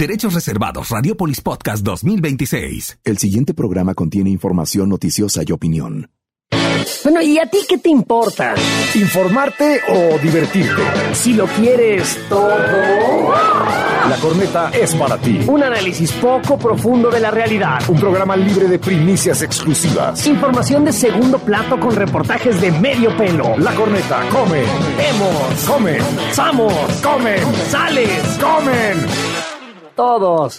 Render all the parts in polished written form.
Derechos reservados. Radiopolis Podcast 2026. El siguiente programa contiene información noticiosa y opinión. Bueno, ¿y a ti qué te importa? ¿Informarte o divertirte? Si lo quieres todo. La Corneta es para ti. Un análisis poco profundo de la realidad. Un programa libre de primicias exclusivas. Información de segundo plato con reportajes de medio pelo. La Corneta come. Vemos. Comen. Somos. Comen. Sales. Comen. Todos.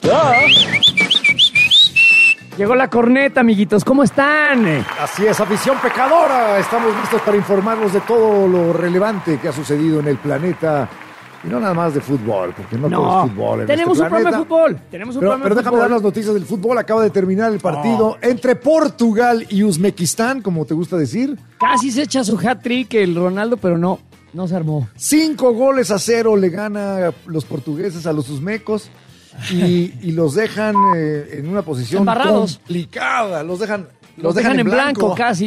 Llegó la corneta, amiguitos. ¿Cómo están? Así es, afición pecadora. Estamos listos para informarnos de todo lo relevante que ha sucedido en el planeta. Y no nada más de fútbol, porque no todo es fútbol en tenemos este un programa de fútbol. Pero déjame dar las noticias del fútbol. Acaba de terminar el partido entre Portugal y Uzbekistán, como te gusta decir. Casi se echa su hat-trick el Ronaldo, pero no se armó. 5-0 le gana los portugueses a los uzbecos. Y los dejan en una posición embarrados, complicada. Los dejan en blanco casi.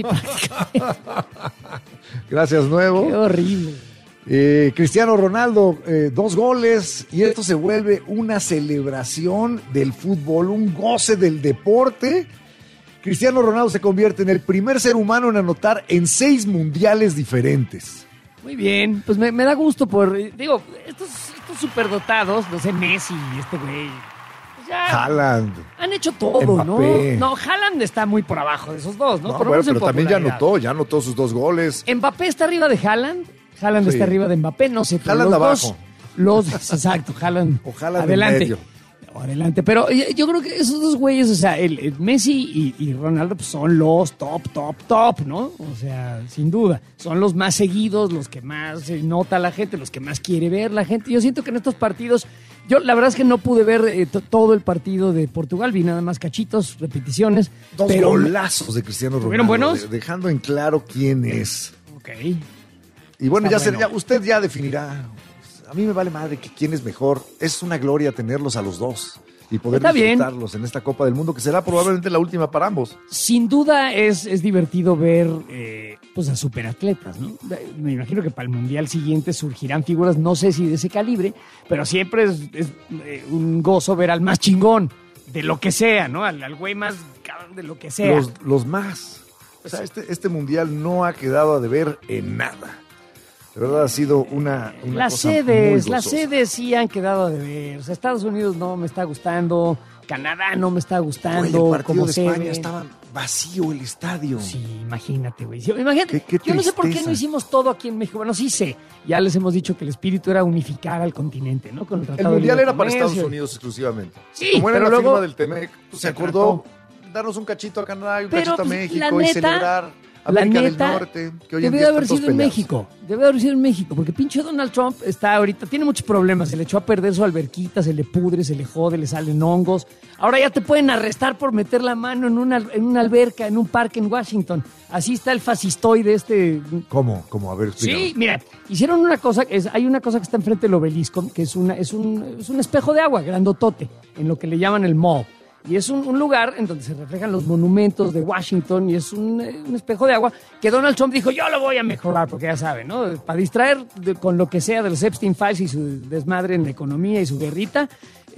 Gracias, Nuevo. Qué horrible. Cristiano Ronaldo, 2 goles. Y esto se vuelve una celebración del fútbol, un goce del deporte. Cristiano Ronaldo se convierte en el primer ser humano en anotar en 6 mundiales diferentes. Muy bien, pues me da gusto digo, estos superdotados, no sé, Messi y este güey, pues ya Haaland. Han hecho todo, Mbappé. ¿no? No, Haaland está muy por abajo de esos dos, ¿no? Bueno, pero también ya anotó sus 2 goles. Mbappé está arriba de Haaland Sí. está arriba de Mbappé, no sé. Haaland abajo. Exacto, Haaland. O Haaland adelante. en medio. Adelante, pero yo creo que esos dos güeyes, o sea, el Messi y Ronaldo pues son los top, ¿no? O sea, sin duda, son los más seguidos, los que más nota la gente, los que más quiere ver la gente. Yo siento que en estos partidos, yo la verdad es que no pude ver todo el partido de Portugal, vi nada más cachitos, repeticiones. 2 golazos de Cristiano Ronaldo. ¿Fueron buenos? Dejando en claro quién es. Ok. Y bueno, usted ya definirá. A mí me vale madre que quién es mejor. Es una gloria tenerlos a los dos y poder disfrutarlos en esta Copa del Mundo, que será probablemente la última para ambos. Sin duda es divertido ver pues a superatletas, ¿no? Me imagino que para el Mundial siguiente surgirán figuras, no sé si de ese calibre, pero siempre es un gozo ver al más chingón, de lo que sea, ¿no? Al güey más cabrón de lo que sea. Los más. O sea, este Mundial no ha quedado a deber en nada. De verdad ha sido una las cosa sedes, muy las gozosa. sedes sí han quedado a deber. O sea, Estados Unidos no me está gustando, Canadá no me está gustando. Oye, el partido de sede. España estaba vacío el estadio. Sí, imagínate, güey. Imagínate, Qué yo no sé por qué tristeza. no hicimos todo aquí en México. Bueno, sí sé. Ya les hemos dicho que el espíritu era unificar al continente, ¿no? Con el El Tratado de Mundial Libre era para Comercio. Estados Unidos exclusivamente. Sí, como era pero la luego firma del TEMEC, pues se acordó darnos un cachito a Canadá y un Pero, cachito a pues, México la y neta, celebrar América del neta, Norte, que hoy en debe día de haber están sido todos en peleados. México. Debe de haber sido en México, porque pinche Donald Trump está ahorita, tiene muchos problemas. Se le echó a perder su alberquita, se le pudre, se le jode, le salen hongos. Ahora ya te pueden arrestar por meter la mano en una alberca, en un parque en Washington. Así está el fascistoide este. ¿Cómo? A ver, explícame. Sí, mira, hicieron una cosa, hay una cosa que está enfrente del obelisco, que es un espejo de agua grandotote, en lo que le llaman el mall. Y es un lugar en donde se reflejan los monumentos de Washington y es un espejo de agua que Donald Trump dijo, yo lo voy a mejorar, porque ya saben, ¿no? Para distraer con lo que sea de los Epstein Files y su desmadre en la economía y su guerrita,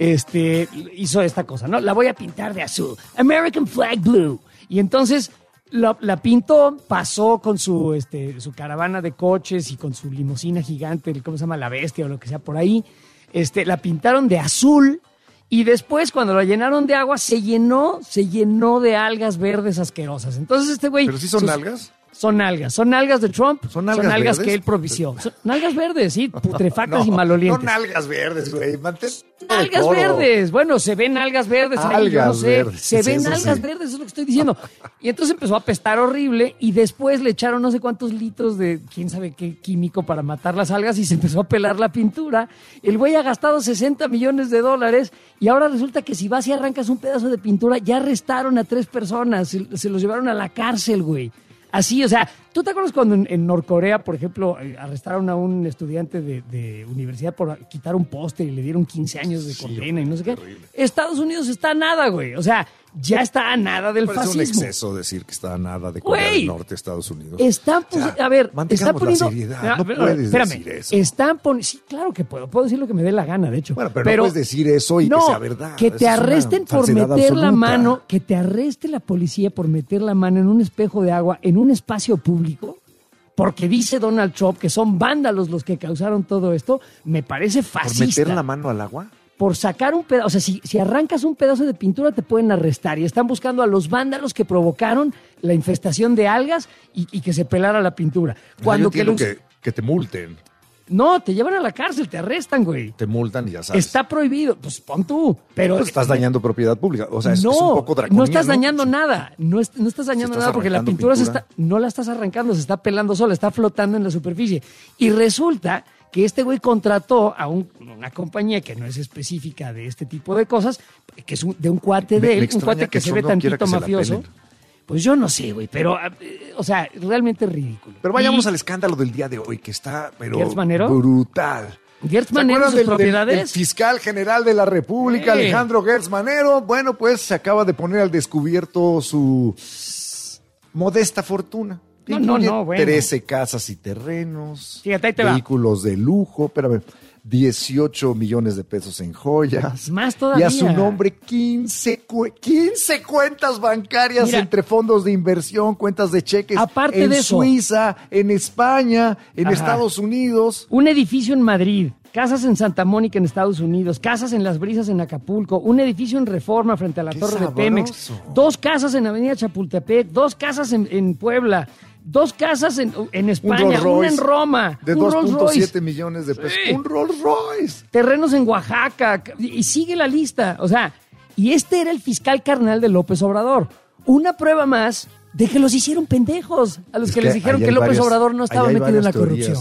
hizo esta cosa, ¿no? La voy a pintar de azul. American Flag Blue. Y entonces la pintó, pasó con su caravana de coches y con su limusina gigante, ¿cómo se llama? La Bestia o lo que sea por ahí. La pintaron de azul. Y después, cuando la llenaron de agua, se llenó de algas verdes asquerosas. Entonces este güey... ¿Pero sí son algas? Son algas de Trump, son algas verdes que él propició. Son algas verdes, sí, putrefactas y malolientes. No algas verdes, güey. Algas verdes, bueno, se ven algas verdes ahí, yo no sé, verdes, se ven eso algas sí. verdes, eso es lo que estoy diciendo. Y entonces empezó a apestar horrible y después le echaron no sé cuántos litros de quién sabe qué químico para matar las algas y se empezó a pelar la pintura. El güey ha gastado $60 millones y ahora resulta que si vas y arrancas un pedazo de pintura, ya arrestaron a 3 personas, se los llevaron a la cárcel, güey. Así, o sea, ¿tú te acuerdas cuando en Norcorea, por ejemplo, arrestaron a un estudiante de universidad por quitar un póster y le dieron 15 años de condena y no sé qué? Estados Unidos está nada, güey. O sea, ya está a nada del Parece fascismo. un exceso decir que está a nada de Corea del Norte, Estados Unidos. Están, a ver, están poniendo. La seriedad. No puedes decir eso. Están poniendo. Sí, claro que puedo. Puedo decir lo que me dé la gana, de hecho. Bueno, pero no puedes decir eso y que sea verdad. Que te arresten por meter la mano, que te arreste la policía por meter la mano en un espejo de agua, en un espacio público, porque dice Donald Trump que son vándalos los que causaron todo esto, me parece fascista. ¿Por meter la mano al agua? Por sacar un pedazo, o sea, si arrancas un pedazo de pintura te pueden arrestar y están buscando a los vándalos que provocaron la infestación de algas y que se pelara la pintura. Cuando que te multen. No, te llevan a la cárcel, te arrestan, güey. Te multan y ya sabes. Está prohibido, pues pon tú. Pero pues estás dañando propiedad pública, o sea, es un poco draconiano. No estás dañando nada, no estás dañando nada porque la pintura no la estás arrancando, se está pelando sola, está flotando en la superficie. Y resulta que este güey contrató a una compañía que no es específica de este tipo de cosas, que es de un cuate de él, un cuate que se ve tantito mafioso. Pues yo no sé, güey, pero, o sea, realmente es ridículo. Pero vayamos al escándalo del día de hoy, que está, pero ¿Gertz Manero? Brutal. ¿Gertz Manero y sus propiedades? El fiscal general de la República, Alejandro Gertz Manero, bueno, pues se acaba de poner al descubierto su modesta fortuna. No, bueno. 13 casas y terrenos, fíjate, ahí te vehículos de lujo, espérame, 18 millones de pesos en joyas. Más todavía. Y a su nombre 15 cuentas bancarias entre fondos de inversión, cuentas de cheques. Aparte en de eso, Suiza, en España, en Estados Unidos. Un edificio en Madrid, casas en Santa Mónica en Estados Unidos, casas en Las Brisas en Acapulco, un edificio en Reforma frente a la Torre de Pemex, 2 casas en Avenida Chapultepec, 2 casas en Puebla, 2 casas en España, una en Roma, de 2.7 millones de pesos. Sí. Un Rolls Royce. Terrenos en Oaxaca, y sigue la lista. O sea, y este era el fiscal carnal de López Obrador. Una prueba más de que los hicieron pendejos a los que les dijeron que López Obrador no estaba metido en la corrupción.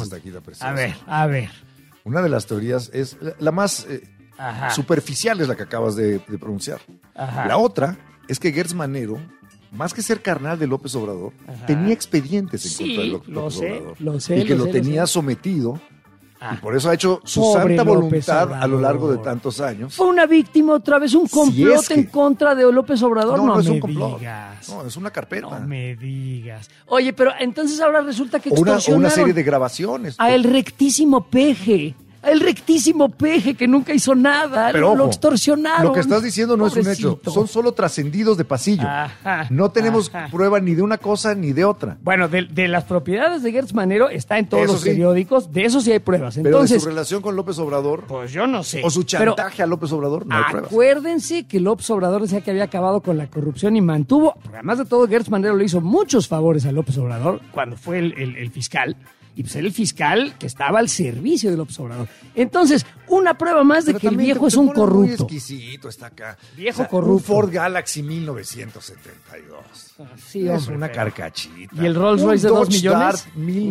A ver. Una de las teorías es la más superficial, es la que acabas de pronunciar. La otra es que Gertz Manero, más que ser carnal de López Obrador, tenía expedientes en contra de López Obrador. Lo sé. Y que lo tenía sometido. Y por eso ha hecho su santa voluntad a lo largo de tantos años. Fue una víctima otra vez, un complot en contra de López Obrador. No es un complot. No, es una carpeta. No me digas. Oye, pero entonces ahora resulta que extorsionaron una serie de grabaciones. A el rectísimo Peje. El rectísimo Peje que nunca hizo nada. Pero lo extorsionaron. Lo que estás diciendo no es un hecho. Son solo trascendidos de pasillo. No tenemos prueba ni de una cosa ni de otra. Bueno, de las propiedades de Gertz Manero está en todos los periódicos. De eso sí hay pruebas. Pero entonces, de su relación con López Obrador. Pues yo no sé. O su chantaje a López Obrador, no hay pruebas. Acuérdense que López Obrador decía que había acabado con la corrupción y mantuvo. Además de todo, Gertz Manero le hizo muchos favores a López Obrador cuando fue el fiscal. Y pues era el fiscal que estaba al servicio de López Obrador. Entonces, una prueba más de que el viejo es un corrupto. Muy exquisito, está acá. Viejo corrupto. Un Ford Galaxy 1972. Sí, es hombre, una carcachita. ¿Y el Rolls Royce de 2 millones? Dart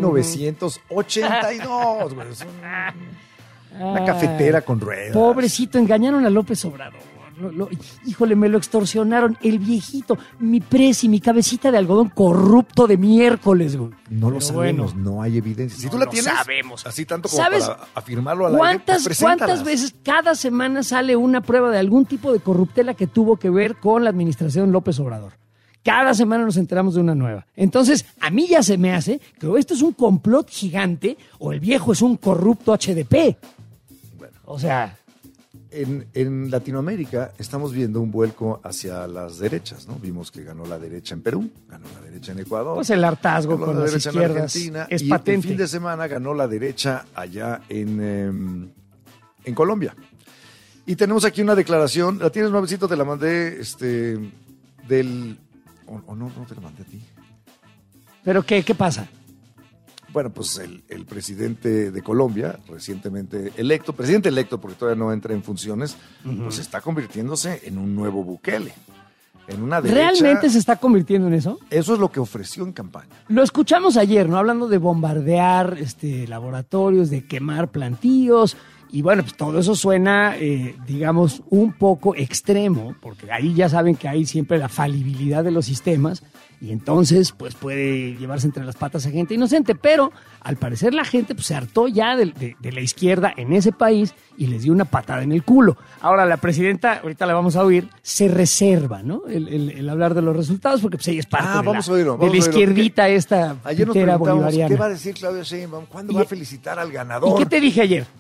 1982, güey. Una cafetera con ruedas. Pobrecito, engañaron a López Obrador. Híjole, me lo extorsionaron. El viejito, mi presi, mi cabecita de algodón corrupto de miércoles, güey. No lo sabemos, no hay evidencia. Si tú la tienes, sabemos. Así tanto como ¿Sabes para afirmarlo al aire, pues ¿Cuántas veces cada semana sale una prueba de algún tipo de corruptela que tuvo que ver con la administración López Obrador? Cada semana nos enteramos de una nueva. Entonces, a mí ya se me hace que o esto es un complot gigante o el viejo es un corrupto HDP. Bueno, o sea... En Latinoamérica estamos viendo un vuelco hacia las derechas, ¿no? Vimos que ganó la derecha en Perú, ganó la derecha en Ecuador. Pues el hartazgo con las izquierdas en Argentina, es y patente. El fin de semana ganó la derecha allá en Colombia. Y tenemos aquí una declaración, la tienes nuevecito, te la mandé del... O no te la mandé a ti. ¿Pero qué pasa? Bueno, pues el presidente de Colombia, recientemente electo, presidente electo porque todavía no entra en funciones, pues está convirtiéndose en un nuevo Bukele. En una derecha. ¿Realmente se está convirtiendo en eso? Eso es lo que ofreció en campaña. Lo escuchamos ayer, ¿no? Hablando de bombardear laboratorios, de quemar plantíos. Y bueno, pues todo eso suena, digamos, un poco extremo, porque ahí ya saben que hay siempre la falibilidad de los sistemas. y entonces pues puede llevarse entre las patas a gente inocente, pero al parecer la gente pues se hartó ya de la izquierda en ese país y les dio una patada en el culo. Ahora la presidenta, ahorita la vamos a oír, se reserva, ¿no? El hablar de los resultados porque pues ella es parte de la izquierdita esta ayer nos pitera preguntamos, bolivariana. ¿qué va a decir Claudia Sheinbaum? ¿Cuándo va a felicitar al ganador? ¿Y qué te dije ayer?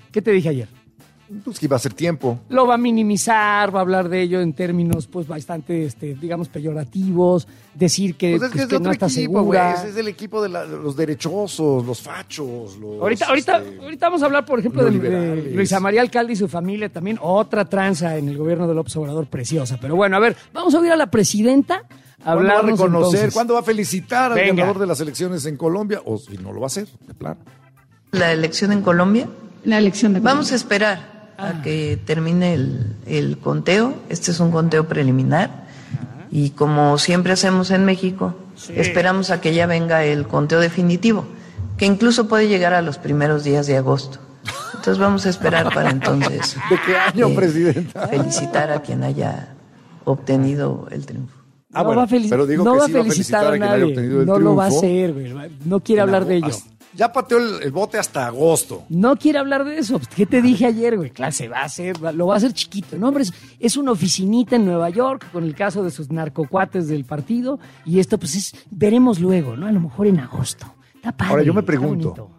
Pues que iba a ser tiempo. Lo va a minimizar, va a hablar de ello en términos pues bastante, digamos, peyorativos, decir que, Pues es que no está equipo, güey. segura. Es el equipo de los derechosos, los fachos, los... Ahorita vamos a hablar, por ejemplo, de neoliberales. Luisa María Alcalde y su familia, también otra tranza en el gobierno de López Obrador preciosa. Pero bueno, a ver, vamos a oír a la presidenta ¿Cuándo va a hablarnos reconocer? entonces. ¿Cuándo va a felicitar al Venga. ganador de las elecciones en Colombia? O si no lo va a hacer, de plano. La elección en Colombia. La elección de Vamos a esperar a que termine el conteo. Este es un conteo preliminar. Y como siempre hacemos en México, esperamos a que ya venga el conteo definitivo, que incluso puede llegar a los primeros días de agosto. Entonces vamos a esperar para entonces. ¿De qué año, presidenta? Felicitar a quien haya obtenido el triunfo. Ah, no bueno, va a pero digo no que va a sí va a felicitar a felicitar a quien haya nadie. obtenido el No lo va a triunfo. hacer, güey. No quiere hablar de ello. Ya pateó el bote hasta agosto. No quiere hablar de eso. ¿Qué te dije ayer, güey? Claro, se va a hacer, lo va a hacer chiquito. No, hombre, es una oficinita en Nueva York con el caso de sus narcocuates del partido. Y esto, pues, veremos luego, ¿no? A lo mejor en agosto. Está padre. Ahora yo me está pregunto, bonito.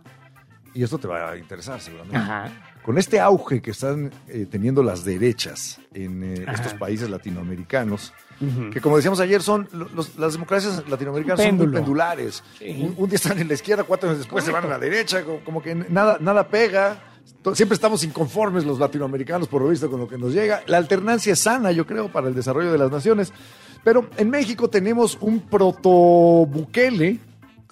y esto te va a interesar seguramente. Ajá. Con este auge que están teniendo las derechas en estos países latinoamericanos, que como decíamos ayer, son las democracias latinoamericanas son muy Péndulo. pendulares. Sí. Un día están en la izquierda, 4 años después se van a la derecha, como que nada pega. Siempre estamos inconformes los latinoamericanos, por lo visto, con lo que nos llega. La alternancia es sana, yo creo, para el desarrollo de las naciones. Pero en México tenemos un proto-Bukele,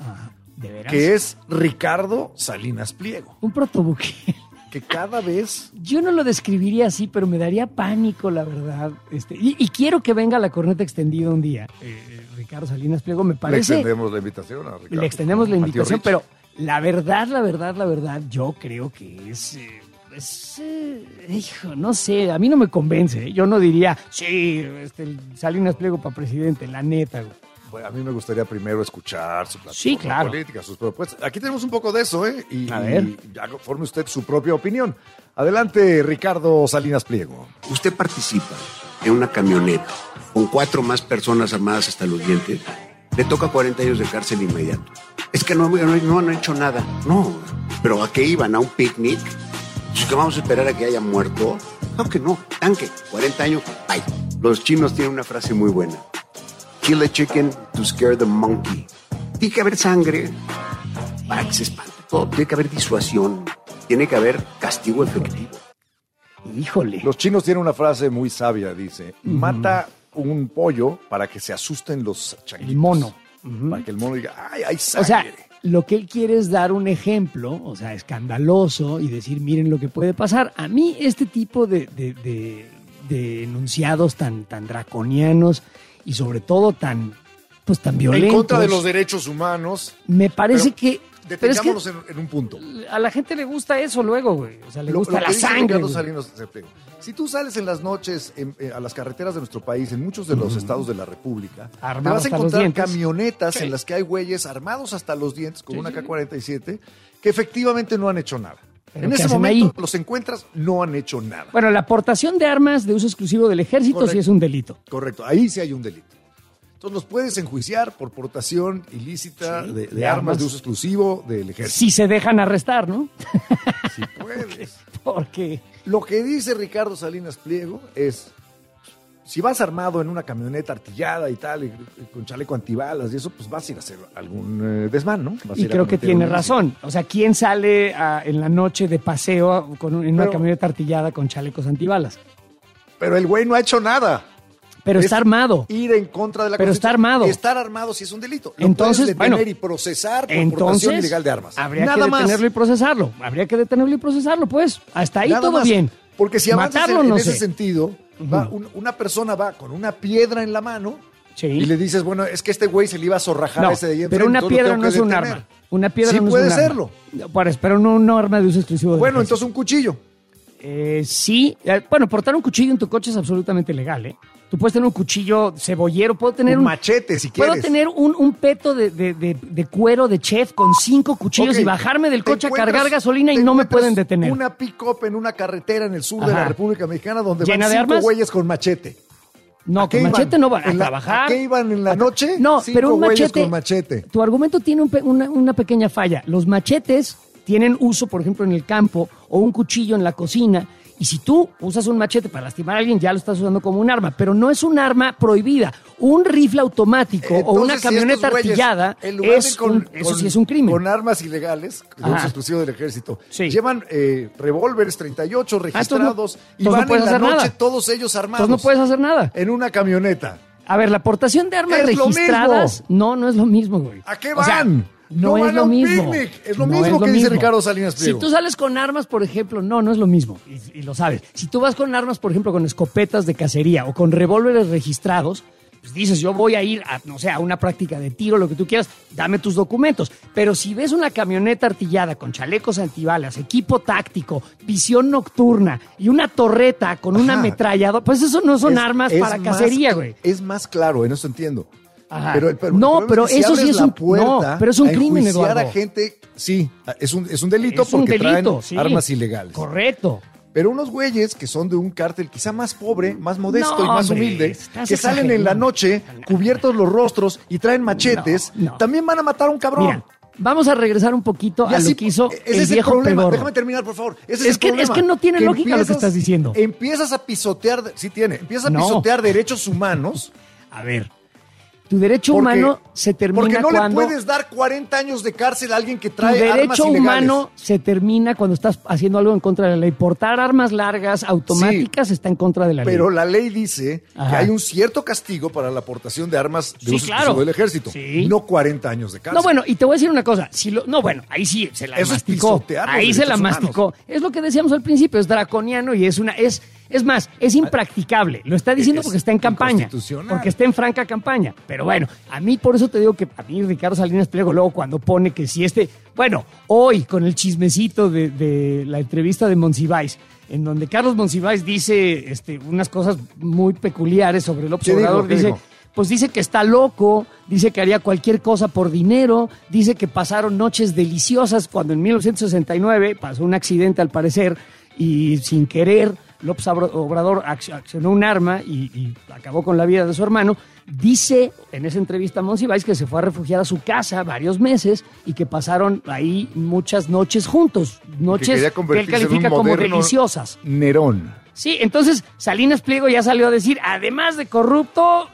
¿De veras? que es Ricardo Salinas Pliego, Un protobuque. que cada vez... Yo no lo describiría así, pero me daría pánico, la verdad. Y quiero que venga la corneta extendida un día. Ricardo Salinas Pliego, me Le parece... extendemos la invitación a Ricardo. Le extendemos la Al tío invitación, Rich. pero la verdad, yo creo que hijo, no sé, a mí no me convence. Yo no diría, sí, Salinas Pliego para presidente, la neta, güey. Bueno, a mí me gustaría primero escuchar su plataforma Sí, claro. política, sus propuestas. Aquí tenemos un poco de eso, ¿eh? A ver. Y ya forme usted su propia opinión. Adelante, Ricardo Salinas Pliego. Usted participa en una camioneta con 4 más personas armadas hasta los dientes, le toca 40 años de cárcel inmediato. Es que no han hecho nada. No, pero ¿a qué iban? ¿A un picnic? ¿Es que vamos a esperar a que haya muerto? Claro que no, tanque, 40 años, bye. Los chinos tienen una frase muy buena. Kill a chicken to scare the monkey. Tiene que haber sangre para que se espante todo. Tiene que haber disuasión. Tiene que haber castigo efectivo. Híjole. Los chinos tienen una frase muy sabia, dice, mata un pollo para que se asusten los changuitos. El mono. Para que el mono diga, ¡ay, hay O sangre! sea, lo que él quiere es dar un ejemplo, o sea, escandaloso y decir, miren lo que puede pasar. A mí este tipo de enunciados tan draconianos y sobre todo tan violentos. En contra de los derechos humanos. Me parece Pero que Detengámonos en un punto. a la gente le gusta eso luego, güey. O sea, le Lo gusta que la dice sangre. Ricardo güey. Salinas Pliego. Si tú sales en las noches a las carreteras de nuestro país, en muchos de los estados de la República, te Armados vas a hasta los encontrar dientes. camionetas Sí. en las que hay güeyes armados hasta los dientes con una K-47 que efectivamente no han hecho nada. ¿Pero En qué ese hacen momento ahí? los encuentras, no han hecho nada. Bueno, la aportación de armas de uso exclusivo del ejército Correcto. sí es un delito. Correcto, ahí sí hay un delito. Entonces los puedes enjuiciar por portación ilícita Sí, de de armas armas. de uso exclusivo del ejército. Si se dejan arrestar, ¿no? Sí puedes. Porque Lo que dice Ricardo Salinas Pliego es, si vas armado en una camioneta artillada y tal, y con chaleco antibalas y eso, pues vas a ir a hacer algún desmán, ¿no? Vas a y ir a creo que cometer tiene un razón. O sea, ¿quién sale en la noche de paseo en una Pero- camioneta artillada con chalecos antibalas? Pero el güey no ha hecho nada. Pero Es está armado. Ir en contra de la Pero está Constitución. armado. Estar armado sí es un delito. Lo Entonces, puedes detener bueno, y procesar por Entonces, portación ilegal de armas. habría Nada que más. detenerlo y procesarlo. Habría que detenerlo y procesarlo, pues. Hasta ahí Nada todo más. bien. Porque si avanzas Matarlo, en no ese sé. sentido, una persona va con una piedra en la mano Sí. y le dices, bueno, es que este güey se le iba a zorrajar No, a ese de ahí enfrente, pero una entonces lo piedra tengo no que es un detener. arma. Una piedra Sí no puede es un arma. serlo. Pero no un arma de uso exclusivo del Bueno, ejército. entonces un cuchillo. Sí. Bueno, portar un cuchillo en tu coche es absolutamente legal, ¿eh? Tú puedes tener un cuchillo cebollero, puedo tener un machete si quieres. Puedo tener un peto de cuero de chef con 5 cuchillos y bajarme del coche a cargar gasolina y no me pueden detener. Una pick-up en una carretera en el sur de la República Mexicana donde ¿llena van 5 güeyes con machete. No, con machete no van a trabajar. ¿A qué iban en la noche? No, pero un machete, con machete. Tu argumento tiene una pequeña falla. Los machetes tienen uso, por ejemplo, en el campo o un cuchillo en la cocina. Y si tú usas un machete para lastimar a alguien, ya lo estás usando como un arma. Pero no es un arma prohibida. Un rifle automático o una camioneta artillada, eso sí es un crimen. Con armas ilegales, de uso exclusivo del ejército. Sí. Llevan revólveres 38 registrados y no van en la noche nada. todos ellos armados. Entonces no puedes hacer nada. En una camioneta. A ver, la aportación de armas registradas no es lo mismo, güey. ¿A qué van? No es lo mismo. Es lo mismo que dice Ricardo Salinas Pliego. Si tú sales con armas, por ejemplo, no es lo mismo. Y lo sabes. Si tú vas con armas, por ejemplo, con escopetas de cacería o con revólveres registrados, pues dices, yo voy a ir a una práctica de tiro, lo que tú quieras, dame tus documentos. Pero si ves una camioneta artillada con chalecos antibalas, equipo táctico, visión nocturna y una torreta con una ametralladora, pues eso no son armas para cacería, güey. Es más claro, en eso entiendo. Ajá. Pero eso sí es un pero es un crimen, Eduardo. A gente, sí, es un delito porque traen armas ilegales. Correcto. Pero unos güeyes que son de un cártel quizá más pobre, más modesto y más humilde, que salen en la noche cubiertos los rostros y traen machetes, también van a matar a un cabrón. Mira, vamos a regresar un poquito a lo que hizo el viejo problema. pedorro. Déjame terminar, por favor. Es que no tiene lógica lo que estás diciendo. Empiezas a pisotear, pisotear derechos humanos. A ver. Tu derecho humano se termina porque no cuando... le puedes dar 40 años de cárcel a alguien que trae armas ilegales. Tu derecho humano se termina cuando estás haciendo algo en contra de la ley. Portar armas largas, automáticas, está en contra de la ley. Pero la ley dice que hay un cierto castigo para la aportación de armas de uso exclusivo del ejército. Sí. No 40 años de cárcel. No, bueno, y te voy a decir una cosa. Ahí sí se la masticó. Ahí se la masticó. Es lo que decíamos al principio, es draconiano y es más, es impracticable. Lo está diciendo porque está en campaña. Porque está en franca campaña. Pero bueno, a mí por eso te digo que a mí Ricardo Salinas Pliego luego cuando pone que si hoy con el chismecito de la entrevista de Monsiváis, en donde Carlos Monsiváis dice unas cosas muy peculiares sobre López Obrador, dice que está loco, dice que haría cualquier cosa por dinero, dice que pasaron noches deliciosas cuando en 1969 pasó un accidente al parecer y sin querer López Obrador accionó un arma y acabó con la vida de su hermano. Dice en esa entrevista a Monsiváis que se fue a refugiar a su casa varios meses y que pasaron ahí muchas noches juntos, noches que él califica como deliciosas. Nerón. Sí, entonces Salinas Pliego ya salió a decir, además de corrupto,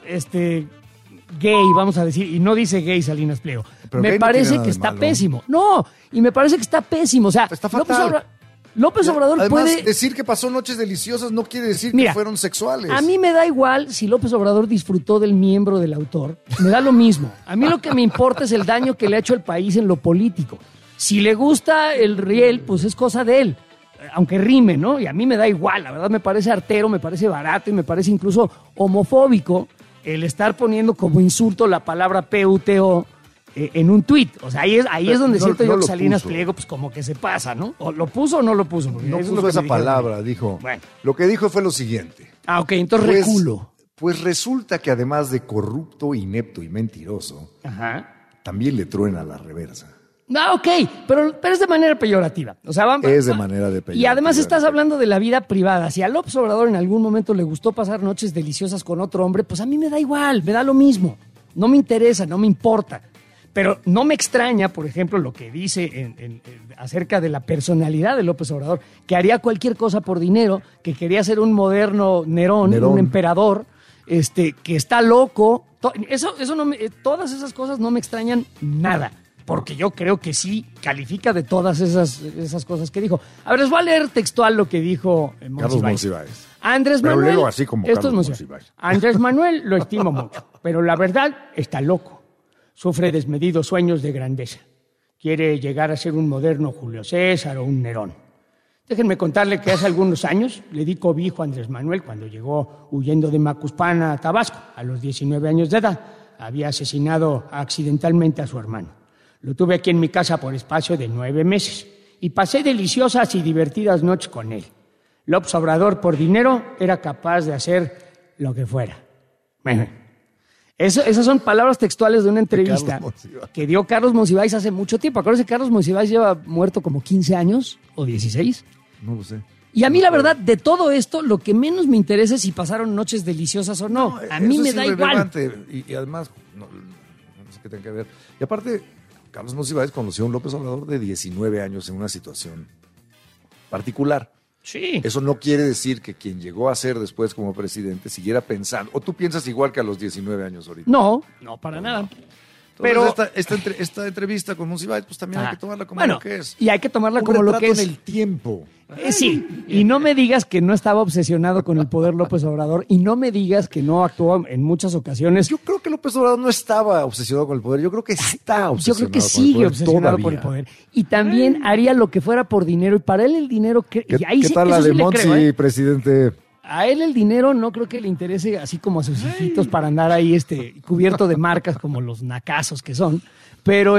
gay, vamos a decir, y no dice gay Salinas Pliego. Me parece que está pésimo. No, y me parece que está pésimo. O sea, está fatal. López Obrador además, puede... decir que pasó noches deliciosas no quiere decir que fueron sexuales. A mí me da igual si López Obrador disfrutó del miembro del autor. Me da lo mismo. A mí lo que me importa es el daño que le ha hecho al país en lo político. Si le gusta el riel, pues es cosa de él. Aunque rime, ¿no? Y a mí me da igual. La verdad me parece artero, me parece barato y me parece incluso homofóbico el estar poniendo como insulto la palabra PUTO en un tuit. O sea, ahí es donde siento yo que Salinas Pliego, pues como que se pasa, ¿no? ¿O lo puso o no lo puso? No puso esa palabra, dijo. Bueno. Lo que dijo fue lo siguiente. Ok, entonces reculo. Pues resulta que además de corrupto, inepto y mentiroso, también le truena la reversa. Ok, pero es de manera peyorativa. O sea, es de manera de peyorativa. Y además estás hablando de la vida privada. Si a López Obrador en algún momento le gustó pasar noches deliciosas con otro hombre, pues a mí me da igual, me da lo mismo. No me interesa, no me importa. Pero no me extraña, por ejemplo, lo que dice acerca de la personalidad de López Obrador, que haría cualquier cosa por dinero, que quería ser un moderno Nerón. Un emperador, que está loco. Todas esas cosas no me extrañan nada, porque yo creo que sí califica de todas esas cosas que dijo. A ver, les voy a leer textual lo que dijo Monsiváis. Andrés Manuel. Pero así como Carlos Monsiváis. Andrés Manuel lo estimo mucho, pero la verdad está loco. Sufre desmedidos sueños de grandeza. Quiere llegar a ser un moderno Julio César o un Nerón. Déjenme contarle que hace algunos años le di cobijo a Andrés Manuel cuando llegó huyendo de Macuspana a Tabasco a los 19 años de edad. Había asesinado accidentalmente a su hermano. Lo tuve aquí en mi casa por espacio de 9 meses y pasé deliciosas y divertidas noches con él. López Obrador por dinero era capaz de hacer lo que fuera. Bueno, esas son palabras textuales de una entrevista que dio Carlos Monsiváis hace mucho tiempo. Acuérdense, Carlos Monsiváis lleva muerto como 15 años o 16. No lo sé. Y a mí, la verdad, de todo esto, lo que menos me interesa es si pasaron noches deliciosas o no. A mí me da igual. Y además, no sé qué tiene que ver. Y aparte, Carlos Monsiváis conoció a un López Obrador de 19 años en una situación particular. Sí. Eso no quiere decir que quien llegó a ser después como presidente siguiera pensando. ¿O tú piensas igual que a los 19 años ahorita? No, para nada. Pero esta entrevista con Monsiváis, pues también hay que tomarla como lo que es. Y hay que tomarla como lo que es. En el tiempo. Sí, y no me digas que no estaba obsesionado con el poder López Obrador y no me digas que no actuó en muchas ocasiones. Yo creo que López Obrador no estaba obsesionado con el poder, yo creo que está obsesionado. Yo creo que sigue obsesionado por el poder. Y también haría lo que fuera por dinero y para él el dinero... ¿Qué tal la de Monsi, presidente? A él el dinero no creo que le interese así como a sus hijitos para andar ahí cubierto de marcas como los nacazos que son, pero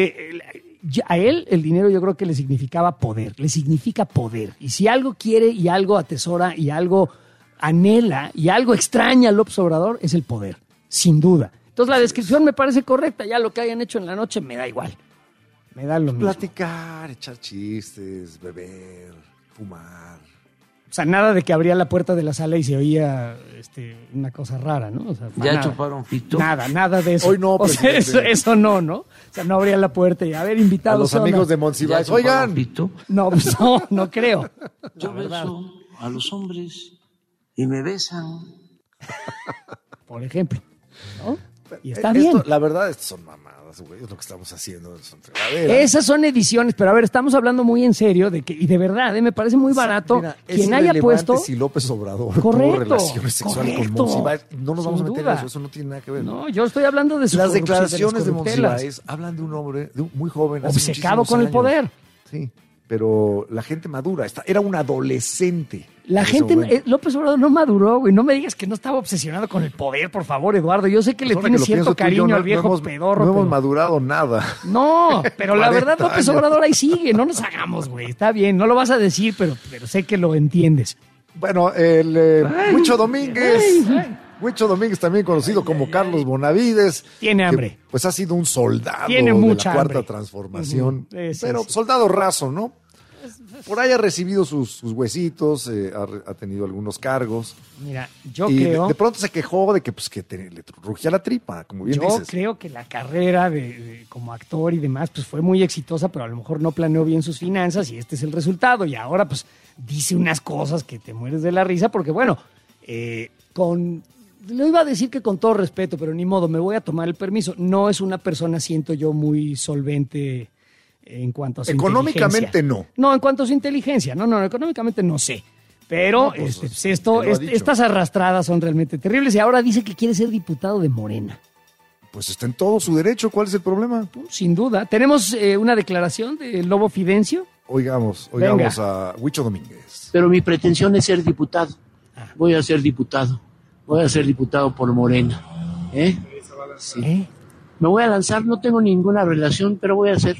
a él el dinero yo creo que le significaba poder, le significa poder. Y si algo quiere y algo atesora y algo anhela y algo extraña a López Obrador es el poder, sin duda. Entonces la descripción me parece correcta, ya lo que hayan hecho en la noche me da igual, me da lo mismo. Platicar, echar chistes, beber, fumar. O sea, nada de que abría la puerta de la sala y se oía una cosa rara, ¿no? O sea, ¿Ya chuparon fito? Nada de eso. Hoy no, o sea, eso no, ¿no? O sea, no abría la puerta y, a ver, invitados. A los amigos de Monsiváis, oigan. Pito? No creo. Yo beso a los hombres y me besan. Por ejemplo, ¿no? Y está bien. La verdad, estas son mamadas, güey. Es lo que estamos haciendo. Son fregaderas. Esas son ediciones, pero a ver, estamos hablando muy en serio y de verdad, me parece muy barato. Mira, quien haya puesto. Si López Obrador tuvo relaciones sexuales con Monsiváis, no nos vamos a meter en eso no tiene nada que ver. No, yo estoy hablando de las declaraciones de Monsiváis hablan de un hombre muy joven, obcecado con el poder. Sí, pero la gente madura, era un adolescente. La gente, López Obrador no maduró, güey. No me digas que no estaba obsesionado con el poder, por favor, Eduardo. Yo sé que le tienes cierto cariño al viejo pedorro. No hemos madurado nada. No, pero la verdad, López Obrador ahí sigue. No nos hagamos, güey. Está bien, no lo vas a decir, pero sé que lo entiendes. Bueno, Huicho Domínguez. Huicho Domínguez, también conocido como Carlos Bonavides. Tiene hambre. Que, pues ha sido un soldado de la Cuarta Transformación. Pero soldado raso, ¿no? Por ahí ha recibido sus huesitos, ha tenido algunos cargos. Mira, yo creo... De pronto se quejó de que le rugía la tripa, como bien dices. Yo creo que la carrera como actor y demás pues fue muy exitosa, pero a lo mejor no planeó bien sus finanzas y este es el resultado. Y ahora pues dice unas cosas que te mueres de la risa porque bueno, lo iba a decir que con todo respeto, pero ni modo, me voy a tomar el permiso. No es una persona, siento yo, muy solvente en cuanto a su económicamente inteligencia. No, en cuanto a su inteligencia. No, económicamente no sé. Pero estas arrastradas son realmente terribles y ahora dice que quiere ser diputado de Morena. Pues está en todo su derecho. ¿Cuál es el problema? Sin duda. Tenemos una declaración de Lobo Fidencio. Oigamos a Huicho Domínguez. Pero mi pretensión es ser diputado. Voy a ser diputado. Voy a ser diputado por Morena. Sí. Me voy a lanzar, no tengo ninguna relación, pero voy a ser.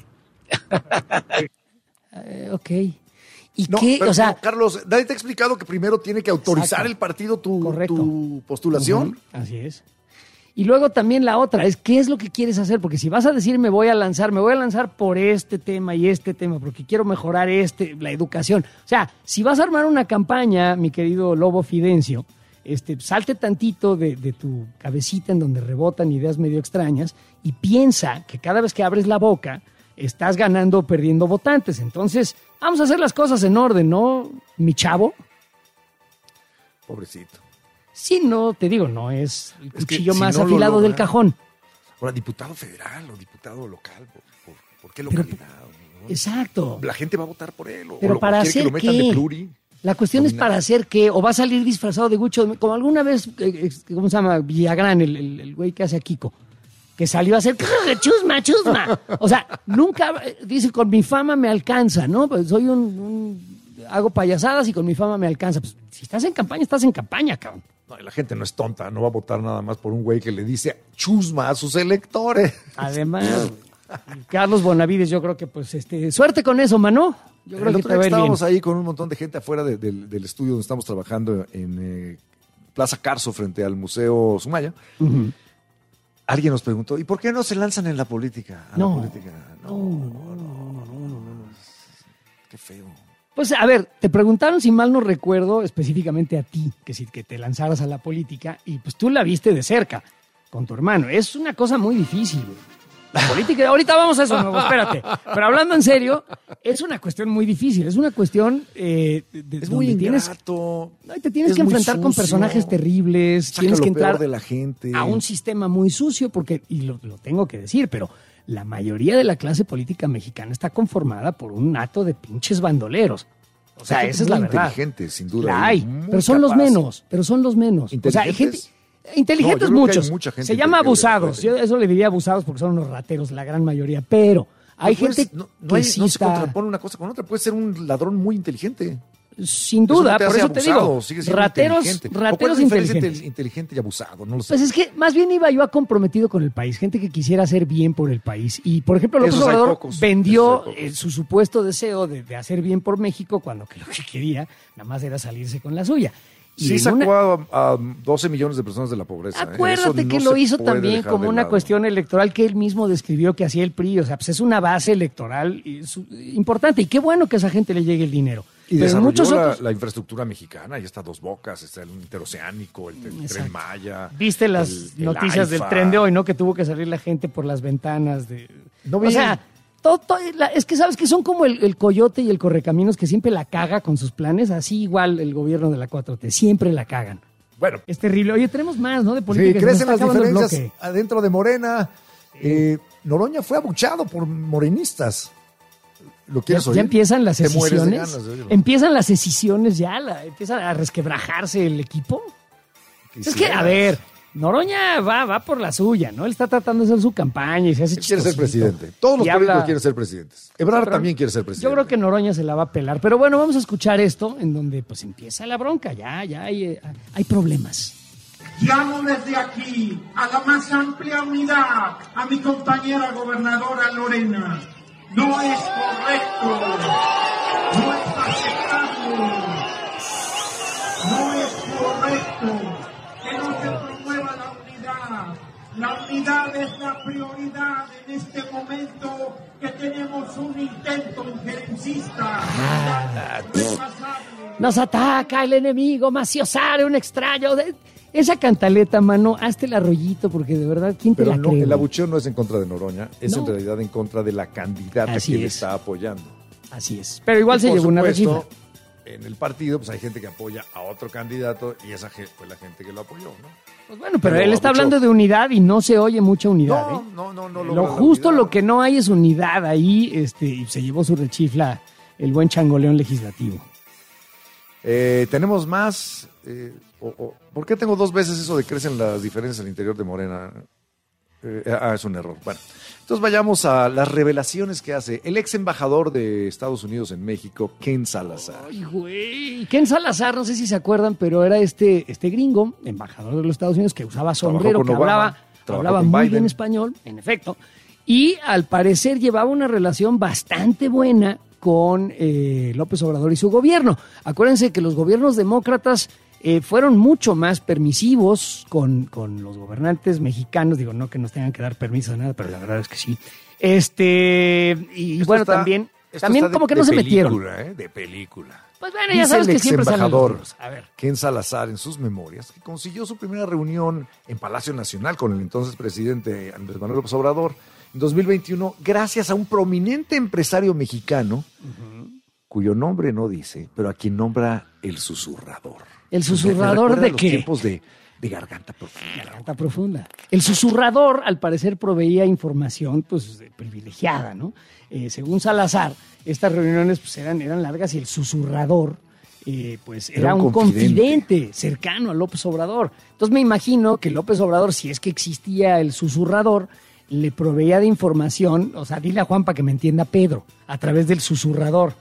Ok. ¿Y qué? Pero, o sea, Carlos, nadie te ha explicado que primero tiene que autorizar el partido tu postulación. Así es. Y luego también la otra es ¿qué es lo que quieres hacer? Porque si vas a decir me voy a lanzar por este tema y este tema, porque quiero mejorar la educación. O sea, si vas a armar una campaña, mi querido Lobo Fidencio, salte tantito de tu cabecita en donde rebotan ideas medio extrañas y piensa que cada vez que abres la boca estás ganando o perdiendo votantes. Entonces, vamos a hacer las cosas en orden, ¿no, mi chavo? Pobrecito. Sí, no, te digo, no es el cuchillo más afilado del cajón. Ahora, diputado federal o diputado local, ¿por qué localidad? ¿no? Exacto. La gente va a votar por él. Pero para hacer que lo metan de pluri. La cuestión es para hacer qué, o va a salir disfrazado de Huicho, como alguna vez, ¿cómo se llama? Villagrán, el güey que hace a Kiko, que salió a hacer chusma. O sea, nunca, dice, con mi fama me alcanza, ¿no? Pues soy hago payasadas y con mi fama me alcanza. Pues si estás en campaña, cabrón. No, la gente no es tonta, no va a votar nada más por un güey que le dice chusma a sus electores. Además, Carlos Bonavides, yo creo que pues suerte con eso, mano. Yo creo el que otro te va día a ir estábamos bien. ahí con un montón de gente afuera del estudio donde estamos trabajando en Plaza Carso frente al Museo Sumaya. Ujú. Alguien nos preguntó, ¿y por qué no se lanzan en la política? A No. la política. No. Qué feo. Pues a ver, te preguntaron, si mal no recuerdo, específicamente a ti, que te lanzaras a la política, y pues tú la viste de cerca con tu hermano. Es una cosa muy difícil, güey. La política, ahorita vamos a eso, nuevo, espérate. Pero hablando en serio, es una cuestión muy difícil, es una cuestión Es muy ingrato. te tienes es que muy enfrentar con sucio, personajes terribles, saca tienes lo que entrar peor de la gente. a un sistema muy sucio, porque, y lo tengo que decir, pero la mayoría de la clase política mexicana está conformada por un nato de pinches bandoleros. O sea, Hay gente esa es la muy verdad. inteligente, sin duda. La hay, muy pero son los capaz. menos, O sea, hay gente... Inteligentes No, yo creo que hay muchos. mucha gente Se llama inteligente. abusados. Yo eso le diría abusados porque son unos rateros, la gran mayoría. Pero hay gente que sí no se está... contrapone una cosa con otra. Puede ser un ladrón muy inteligente. Sin Eso duda, no te por hace eso te abusado, digo, sigue siendo rateros inteligente. ¿O cuál es la diferencia inteligentes. entre inteligente y abusado? No lo sé. Pues es que más bien iba yo a comprometido con el país, gente que quisiera hacer bien por el país. Y, por ejemplo, López Esos hay Obrador pocos, vendió esos hay pocos. su supuesto deseo de hacer bien por México cuando que lo que quería nada más era salirse con la suya. Y Sí en sacó una- a 12 millones de personas de la pobreza. Acuérdate Eso que no lo se hizo puede también dejar como de una lado. cuestión electoral que él mismo describió que hacía el PRI. O sea, pues es una base electoral importante. Y qué bueno que a esa gente le llegue el dinero. Y Pero desarrolló muchos otros... la infraestructura mexicana. Ahí está Dos Bocas, está el interoceánico, el Tren Exacto. Maya. Viste las el noticias del AIFA. tren de hoy, ¿no? Que tuvo que salir la gente por las ventanas de... No o vi. sea, es que sabes que son como el coyote y el correcaminos que siempre la caga con sus planes. Así igual el gobierno de la 4T, siempre la cagan. Bueno, Es terrible. Oye, tenemos más, ¿no? De sí, política. se nos crecen está las acabando el diferencias bloque. adentro de Morena. Noroña fue abuchado por morenistas. ¿Lo quieres oír? Ya empiezan las Te mueres de decisiones. ganas de oírlo. Empiezan las decisiones ya, empieza a resquebrajarse el equipo. Es que, Quisiera. a ver, Noroña va por la suya, ¿no? Él está tratando de hacer su campaña y se hace Él quiere ser chistosito. presidente. Todos los Y políticos habla- quieren ser presidentes. Ebrard Pero también quiere ser presidente. Yo creo que Noroña se la va a pelar. Pero bueno, vamos a escuchar esto en donde pues empieza la bronca. Ya hay problemas. Llamo desde aquí a la más amplia unidad a mi compañera gobernadora Lorena. No es correcto, no es aceptable, no es correcto que no se promueva la unidad. La unidad es la prioridad en este momento que tenemos un intento injerencista. Nos ataca el enemigo, Maciosare, un extraño. Esa cantaleta, mano, hazte el arroyito porque de verdad, ¿quién te Pero la no, cree? el güey? abucheo no es en contra de Noroña, es No. en realidad en contra de la candidata Así que le es. está apoyando. Así es. Pero igual Y se por llevó una supuesto, rechifla. en el partido pues hay gente que apoya a otro candidato y esa fue la gente que lo apoyó, ¿no? Pues bueno, pero pero él está abuchó. hablando de unidad y no se oye mucha unidad. ¿eh? No Lo logra la justo, unidad. lo que no hay es unidad ahí, y se llevó su rechifla el buen changoleón legislativo. Tenemos más. ¿Por qué tengo dos veces eso de crecen las diferencias al interior de Morena? Es un error. Bueno, entonces vayamos a las revelaciones que hace el ex embajador de Estados Unidos en México, Ken Salazar. Ay, güey. Ken Salazar, no sé si se acuerdan, pero era este gringo, embajador de los Estados Unidos, que usaba sombrero, con que Obama, trabajó hablaba con muy Biden. bien español, en efecto, y al parecer llevaba una relación bastante buena con López Obrador y su gobierno. Acuérdense que los gobiernos demócratas fueron mucho más permisivos con los gobernantes mexicanos. Digo, no que nos tengan que dar permiso de nada, pero la verdad es que sí. Y Esto bueno, está- también esto también está como que de no se película, metieron. De película. Pues bueno, ya Dice sabes el que siempre salen los exembajador libros. A ver. Ken Salazar en sus memorias que consiguió su primera reunión en Palacio Nacional con el entonces presidente Andrés Manuel López Obrador en 2021 gracias a un prominente empresario mexicano cuyo nombre no dice, pero a quien nombra el susurrador. ¿El Me susurrador recuerda de los qué? tiempos de garganta profunda. Garganta profunda. El susurrador, al parecer, proveía información pues privilegiada, ¿no? Según Salazar, estas reuniones pues, eran largas y el susurrador pues Era era un un confidente. confidente cercano a López Obrador. Entonces me imagino que López Obrador, si es que existía el susurrador, le proveía de información, o sea, dile a Juan para que me entienda Pedro, a través del susurrador.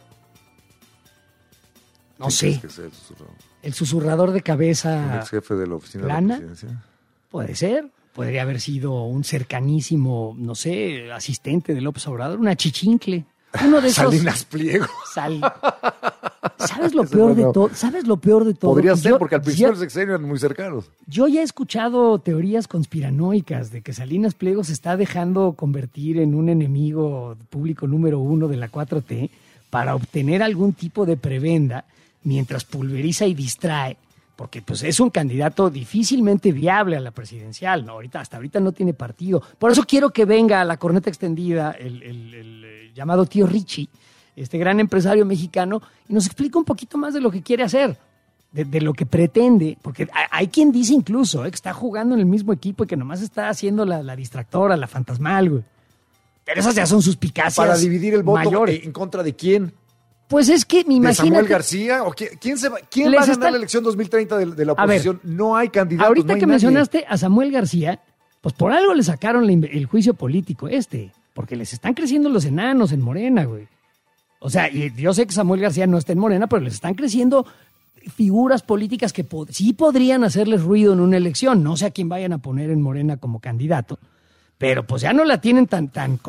No ¿Quién sé, crees que sea el susurrador? el susurrador de ¿El cabeza ex jefe de la oficina plana. de la presidencia? puede ser. Podría haber sido un cercanísimo, no sé, asistente de López Obrador, una chichincle, uno de esos... Salinas Pliego. ¿Sabes lo peor de todo? ¿Sabes lo peor de todo? Podría ser, porque al principio del sexenio eran muy cercanos. Yo ya he escuchado teorías conspiranoicas de que Salinas Pliego se está dejando convertir en un enemigo público número 1 de la 4T para obtener algún tipo de prebenda mientras pulveriza y distrae, porque pues es un candidato difícilmente viable a la presidencial, ¿no? Hasta ahorita no tiene partido. Por eso quiero que venga a la corneta extendida el llamado tío Richie, este gran empresario mexicano, y nos explica un poquito más de lo que quiere hacer, de lo que pretende, porque hay quien dice incluso que está jugando en el mismo equipo y que nomás está haciendo la distractora, la fantasmal, güey. Pero esas ya son suspicacias para dividir el voto mayores. ¿En contra de quién? Pues es que me imagino. ¿De Samuel García? ¿O quién va a ganar la elección 2030 de la oposición? Ver, no hay candidatos. Ahorita no hay que nadie. mencionaste a Samuel García, pues por algo le sacaron el juicio político porque les están creciendo los enanos en Morena, güey. O sea, y yo sé que Samuel García no está en Morena, pero les están creciendo figuras políticas que sí podrían hacerles ruido en una elección. No sé a quién vayan a poner en Morena como candidato, pero pues ya no la tienen tan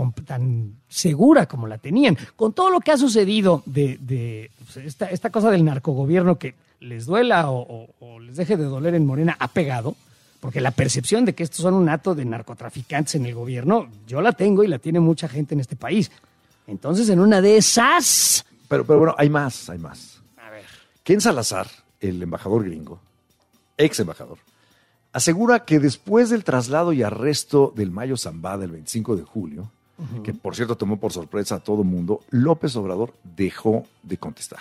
segura como la tenían. Con todo lo que ha sucedido de pues, esta cosa del narcogobierno, que les duela o les deje de doler en Morena, ha pegado, porque la percepción de que estos son un hato de narcotraficantes en el gobierno, yo la tengo y la tiene mucha gente en este país. Entonces, en una de esas... Pero bueno, hay más. A ver. Ken Salazar, el embajador gringo, ex embajador, asegura que después del traslado y arresto del Mayo Zambada el 25 de julio, que por cierto tomó por sorpresa a todo el mundo, López Obrador dejó de contestar.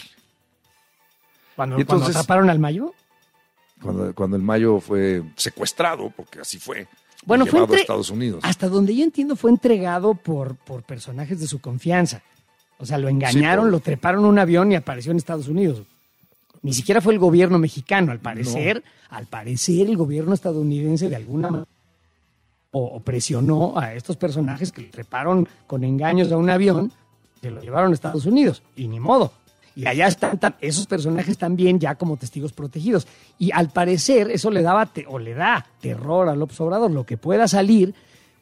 ¿Cuando atraparon al Mayo? Cuando el Mayo fue secuestrado, porque así fue. Bueno, llevado a Estados Unidos. Hasta donde yo entiendo, fue entregado por personajes de su confianza. O sea, lo engañaron, lo treparon en un avión y apareció en Estados Unidos. Ni siquiera fue el gobierno mexicano, al parecer. No. Al parecer, el gobierno estadounidense de alguna manera o presionó a estos personajes que le treparon con engaños a un avión, que lo llevaron a Estados Unidos. Y ni modo. Y allá están esos personajes también ya como testigos protegidos. Y al parecer eso le daba le da terror a López Obrador, lo que pueda salir.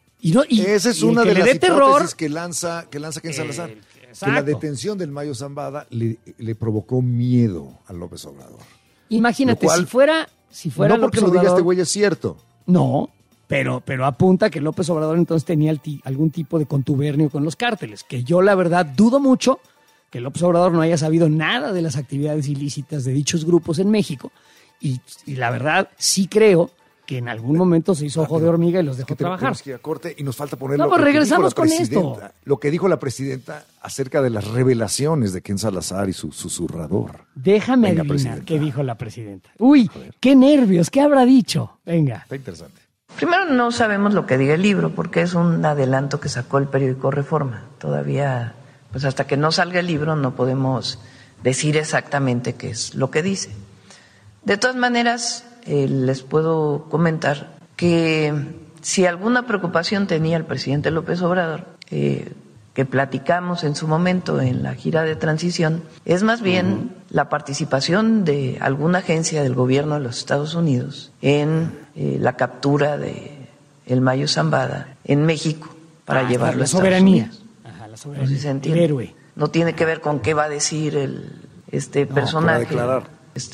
Esa es una de las hipótesis que lanza Ken Salazar. Exacto. Que la detención del Mayo Zambada le provocó miedo a López Obrador. Imagínate, cual, si fuera no porque López lo diga Obrador, este güey es cierto. No, pero apunta que López Obrador entonces tenía algún tipo de contubernio con los cárteles, que yo la verdad dudo mucho que López Obrador no haya sabido nada de las actividades ilícitas de dichos grupos en México. Y la verdad, sí creo que en algún momento se hizo ojo de hormiga y los dejó trabajar. Que ir a corte y nos falta poner no, pues regresamos con esto. Lo que dijo la presidenta acerca de las revelaciones de Ken Salazar y su susurrador. Déjame adivinar qué dijo la presidenta. Uy, qué nervios, ¿qué habrá dicho? Venga. Está interesante. Primero, no sabemos lo que diga el libro, porque es un adelanto que sacó el periódico Reforma. Todavía... pues hasta que no salga el libro no podemos decir exactamente qué es lo que dice. De todas maneras, les puedo comentar que si alguna preocupación tenía el presidente López Obrador, que platicamos en su momento en la gira de transición, es más bien la participación de alguna agencia del gobierno de los Estados Unidos en la captura de el Mayo Zambada en México para llevarlo a Estados Unidos. No sé si se entiende. Héroe. No tiene que ver con qué va a decir este personaje, claro.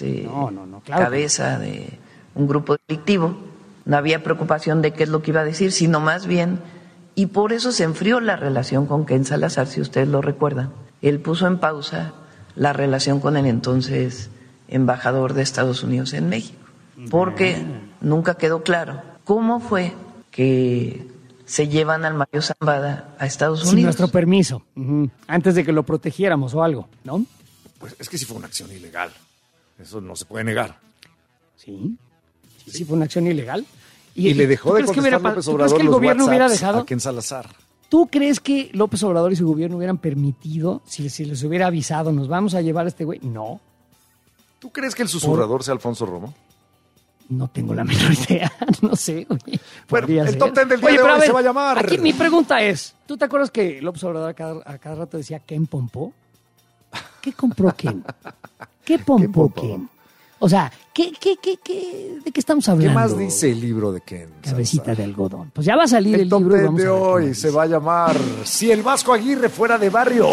Cabeza de un grupo delictivo. No había preocupación de qué es lo que iba a decir, sino más bien, y por eso se enfrió la relación con Ken Salazar, si ustedes lo recuerdan. Él puso en pausa la relación con el entonces embajador de Estados Unidos en México, porque nunca quedó claro cómo fue que se llevan al Mayo Zambada a Estados Unidos. Sin nuestro permiso, antes de que lo protegiéramos o algo, ¿no? Pues es que sí fue una acción ilegal. Eso no se puede negar. Sí fue una acción ilegal. Y le dejó de contestar López Obrador que el gobierno hubiera dejado a Ken Salazar. ¿Tú crees que López Obrador y su gobierno hubieran permitido, si les hubiera avisado, nos vamos a llevar a este güey? No. ¿Tú crees que el susurrador sea Alfonso Romo? No tengo la menor idea, no sé. Oye, bueno, el top 10 del día de hoy se va a llamar. Aquí mi pregunta es, ¿tú te acuerdas que López Obrador a cada rato decía Ken Pompó? ¿Qué compró Ken? ¿Qué pompó Ken? O sea, ¿de qué estamos hablando? ¿Qué más dice el libro de Ken? Cabecita de algodón. Pues ya va a salir el top libro. 10 Vamos de a ver qué hoy más se dice. va a llamar Si el Vasco Aguirre fuera de barrio.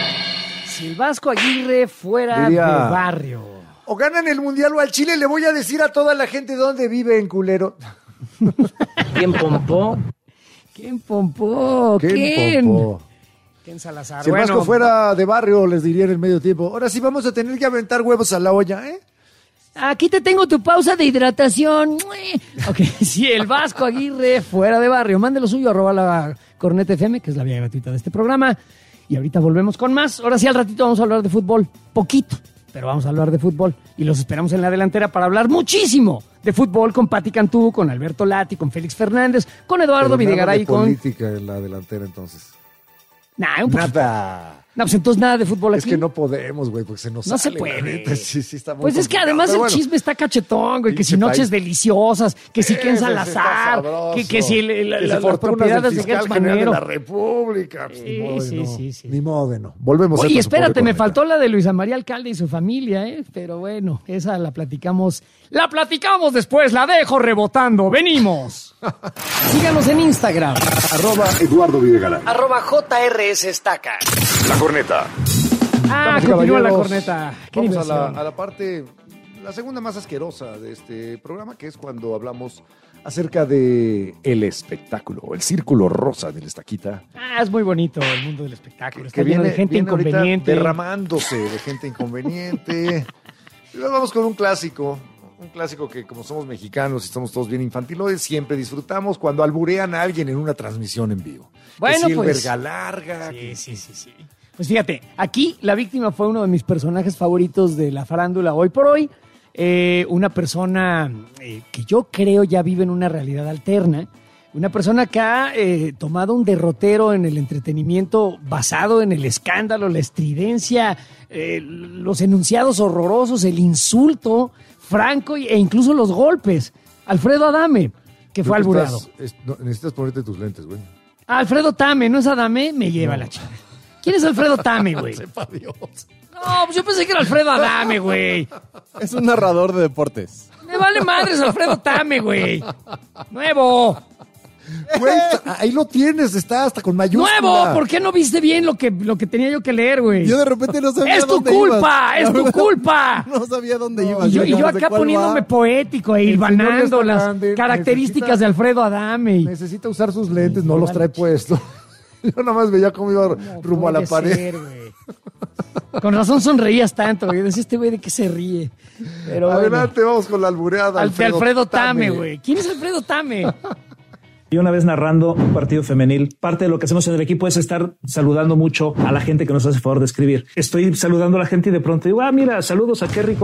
Si el Vasco Aguirre fuera Diría, de barrio. O ganan el Mundial o al Chile, le voy a decir a toda la gente dónde vive en culero. ¿Quién pompó? ¿Quién pompó? ¿Quién? Pompó. ¿Quién Salazar? Si el Vasco fuera de barrio, les diría en el medio tiempo. Ahora sí vamos a tener que aventar huevos a la olla, ¿eh? Aquí te tengo tu pausa de hidratación. Ok, si el Vasco Aguirre fuera de barrio, mande lo suyo, @la Corneta FM, que es la vía gratuita de este programa. Y ahorita volvemos con más. Ahora sí, al ratito vamos a hablar de fútbol. Poquito, pero vamos a hablar de fútbol. Y los esperamos en la delantera para hablar muchísimo de fútbol con Pati Cantú, con Alberto Lati, con Félix Fernández, con Eduardo Videgaray y con... política en la delantera, entonces. Nah, un poquito. Nada. No, pues entonces nada de fútbol aquí. Es que no podemos, güey, porque se nos No se sale, puede. la neta. Sí, está muy Pues es que complicado. además Pero el bueno, chisme está cachetón, güey, que si pinche noches país. deliciosas, que si Ken Ese sí Salazar, está sabroso. que si Que las si fortunas propiedades del de fiscal Gertz general de Manero. la República. Pues, ni modo de Sí, no. sí. Ni modo de no. Volvemos a Oye, esto, espérate, pobre me Corneta. faltó la de Luisa María Alcalde y su familia, ¿eh? Pero bueno, esa la platicamos. ¡La platicamos después! ¡La dejo rebotando! ¡Venimos! Síganos en Instagram. Eduardo Videgaray. @JRSestaca. La Corneta. Ah, Damas y continúa la caballeros, corneta. ¿Qué Vamos diversión? a la parte, la segunda más asquerosa de este programa, que es cuando hablamos acerca de el espectáculo, el círculo rosa del Estaquita. Ah, es muy bonito el mundo del espectáculo. Está Que lleno de gente viene ahorita inconveniente. derramándose de gente inconveniente. Y luego vamos con un clásico que como somos mexicanos y somos todos bien infantiloides, siempre disfrutamos cuando alburean a alguien en una transmisión en vivo. Bueno, que si pues. el verga larga. Sí. Pues fíjate, aquí la víctima fue uno de mis personajes favoritos de la farándula hoy por hoy. Una persona que yo creo ya vive en una realidad alterna. Una persona que ha tomado un derrotero en el entretenimiento basado en el escándalo, la estridencia, los enunciados horrorosos, el insulto franco e incluso los golpes. Alfredo Adame, que fue Creo que albureado. necesitas ponerte tus lentes, güey. Alfredo Tame, ¿no es Adame? Me lleva la chica. ¿Quién es Alfredo Tame, güey? Sepa Dios. No, pues yo pensé que era Alfredo Adame, güey. Es un narrador de deportes. Me vale madres Alfredo Tame, güey. Nuevo. Güey, ahí lo tienes, está hasta con mayúscula. Nuevo. ¿Por qué no viste bien lo que tenía yo que leer, güey? Yo de repente no sabía ¡Es tu dónde culpa! ibas. ¡Es tu culpa! No sabía dónde ibas. Y yo no sé acá cuál poniéndome va. poético e El hilvanando señor las Hernández características necesita- de Alfredo Adame. Necesita usar sus lentes, no los trae puestos. Yo nada más veía cómo iba rumbo a la Puede pared. ser, güey. Con razón sonreías tanto, güey. Decía este güey de qué se ríe. Pero bueno. Adelante, vamos con la albureada. De Alfredo Tame, güey. ¿Quién es Alfredo Tame? Y una vez narrando un partido femenil, parte de lo que hacemos en el equipo es estar saludando mucho a la gente que nos hace favor de escribir. Estoy saludando a la gente y de pronto digo, mira, saludos a qué rico.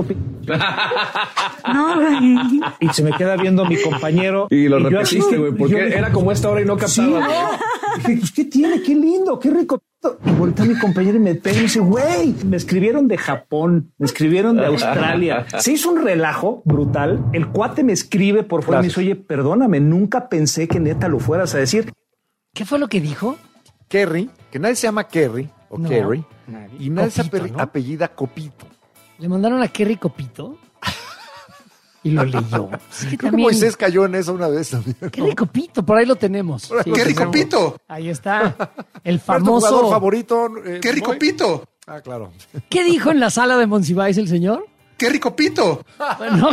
Y se me queda viendo mi compañero. Y lo yo repetiste, así, güey, porque yo- era como esta hora y no Sí, captaba. no. Dije, pues, ¿qué tiene? Qué lindo, qué rico. Y voltea mi compañero y me pega y me dice, güey, me escribieron de Japón, me escribieron de Australia. Se hizo un relajo brutal. El cuate me escribe por fuera y me dice, oye, perdóname, nunca pensé que neta lo fueras a decir. ¿Qué fue lo que dijo? Kerry, que nadie se llama Kerry o No, Kerry, nadie. y nadie Copito, se ¿no? apellida Copito. Le mandaron a Kerry Copito y lo leyó. Es que Creo que también- Moisés cayó en eso una vez también. Kerry Copito, por ahí lo tenemos. Por ahí lo Sí, tenemos. Copito. Ahí está. El ¿Cuál es tu jugador famoso. favorito? Kerry Moy? Copito. Ah, claro. ¿Qué dijo en la sala de Monsiváis el señor? Kerry Copito. Bueno,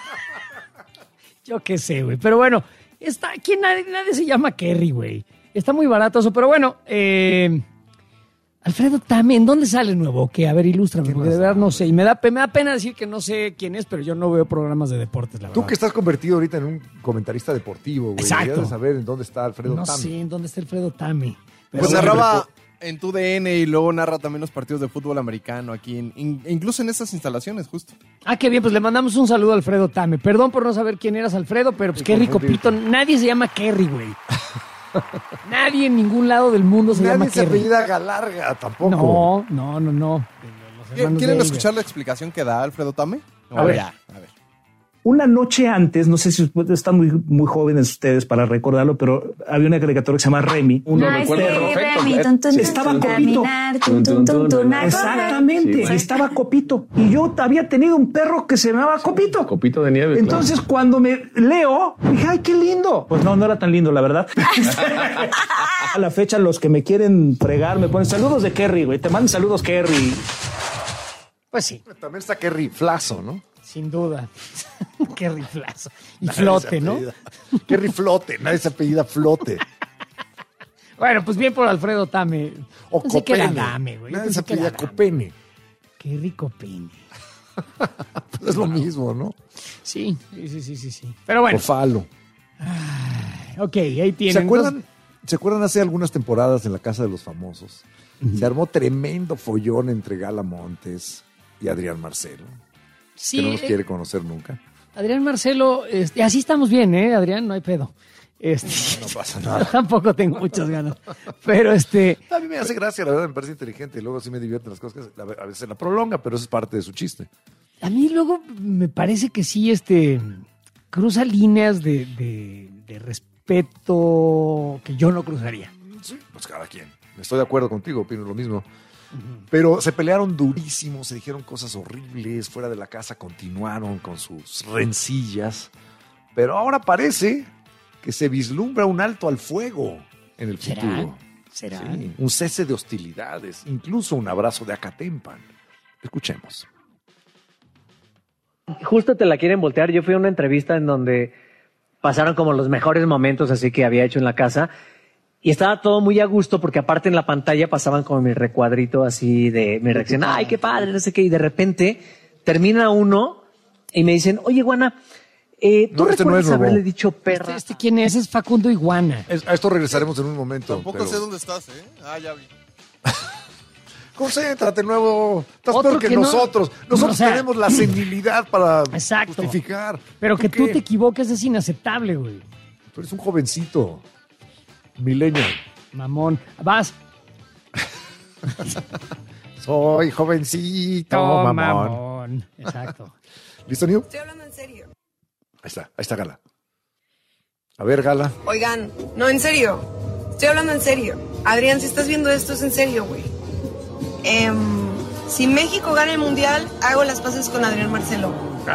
yo qué sé, güey. Pero bueno, está aquí nadie se llama Kerry, güey. Está muy barato eso, pero bueno, Alfredo Tame, ¿en dónde sale nuevo? Que a ver, ilústrame, porque de verdad no sé. Y me da pena decir que no sé quién es, pero yo no veo programas de deportes, la verdad. Tú que estás convertido ahorita en un comentarista deportivo, güey. Exacto. Deberías de saber en dónde está Alfredo No Tame. sé en dónde está Alfredo Tame. Pero Pues bueno, narraba en tu DN y luego narra también los partidos de fútbol americano aquí, incluso en estas instalaciones, justo. Ah, qué bien, pues le mandamos un saludo a Alfredo Tame. Perdón por no saber quién eras, Alfredo, pero pues Kerry Copito, nadie se llama Kerry, güey. Nadie en ningún lado del mundo se llama Nadie se Kerry. apellida Galarga tampoco. No. Los hermanos ¿Quieren de escuchar la explicación que da Alfredo Tame? A ver. Ya, a ver. una noche antes, no sé si están muy jóvenes ustedes para recordarlo, pero había una caricatura que se llama Remy. Uno recuerda perfecto. Estaba Copito. Exactamente, estaba Copito. Y yo había tenido un perro que se llamaba Copito. Copito de nieve. Entonces, cuando me leo, dije, ay, qué lindo. Pues no era tan lindo, la verdad. A la fecha, los que me quieren fregar me ponen saludos de Kerry, güey. Te mandan saludos, Kerry. Pues sí. También está qué riflazo, ¿no? Sin duda. Qué riflazo. Y Flote, ¿no? Qué riflote, nadie se apellida Flote. Bueno, pues bien por Alfredo Tame. O Pensé que era Copene. Dame, güey. Nadie se apellida Copene. Qué rico pene. Pues es lo mismo, ¿no? Sí. Pero bueno. O Falo. Ok, ahí tienen. ¿Se acuerdan hace algunas temporadas en la Casa de los Famosos? Se armó tremendo follón entre Gala Montes y Adrián Marcelo. Sí. Que no nos quiere conocer nunca. Adrián Marcelo, así estamos bien, Adrián, no hay pedo. No pasa nada. Tampoco tengo muchas ganas. Pero A mí me hace gracia, la verdad, me parece inteligente. Y luego sí me divierten las cosas. A veces la prolonga, pero eso es parte de su chiste. A mí luego me parece que sí, cruza líneas de respeto que yo no cruzaría. Sí, pues cada quien. Estoy de acuerdo contigo, opino lo mismo. Pero se pelearon durísimo, se dijeron cosas horribles, fuera de la casa continuaron con sus rencillas. Pero ahora parece que se vislumbra un alto al fuego en el futuro. ¿Será? Sí, un cese de hostilidades, incluso un abrazo de Acatempan. Escuchemos. Justo te la quieren voltear. Yo fui a una entrevista en donde pasaron como los mejores momentos así que había hecho en la casa. Y estaba todo muy a gusto porque aparte en la pantalla pasaban como mi recuadrito así de mi reacción. Ay, qué padre, no sé qué. Y de repente termina uno y me dicen, oye, Iguana, ¿tú recuerdas haberle dicho perra? ¿Quién es? Es Facundo Iguana. A esto regresaremos en un momento. Tampoco sé dónde estás, ya vi. Concéntrate, nuevo. Estás Otro peor que que no- nosotros. Nosotros tenemos la senilidad para justificar. Pero que tú te equivoques es inaceptable, güey. Tú eres un jovencito. Millennial. Mamón. Vas. Soy jovencito, mamón. Exacto. ¿Listo, New? Estoy hablando en serio. Ahí está Gala. A ver, Gala. Oigan, no, en serio. Estoy hablando en serio. Adrián, si estás viendo esto, es en serio, güey. Si México gana el Mundial, hago las paces con Adrián Marcelo.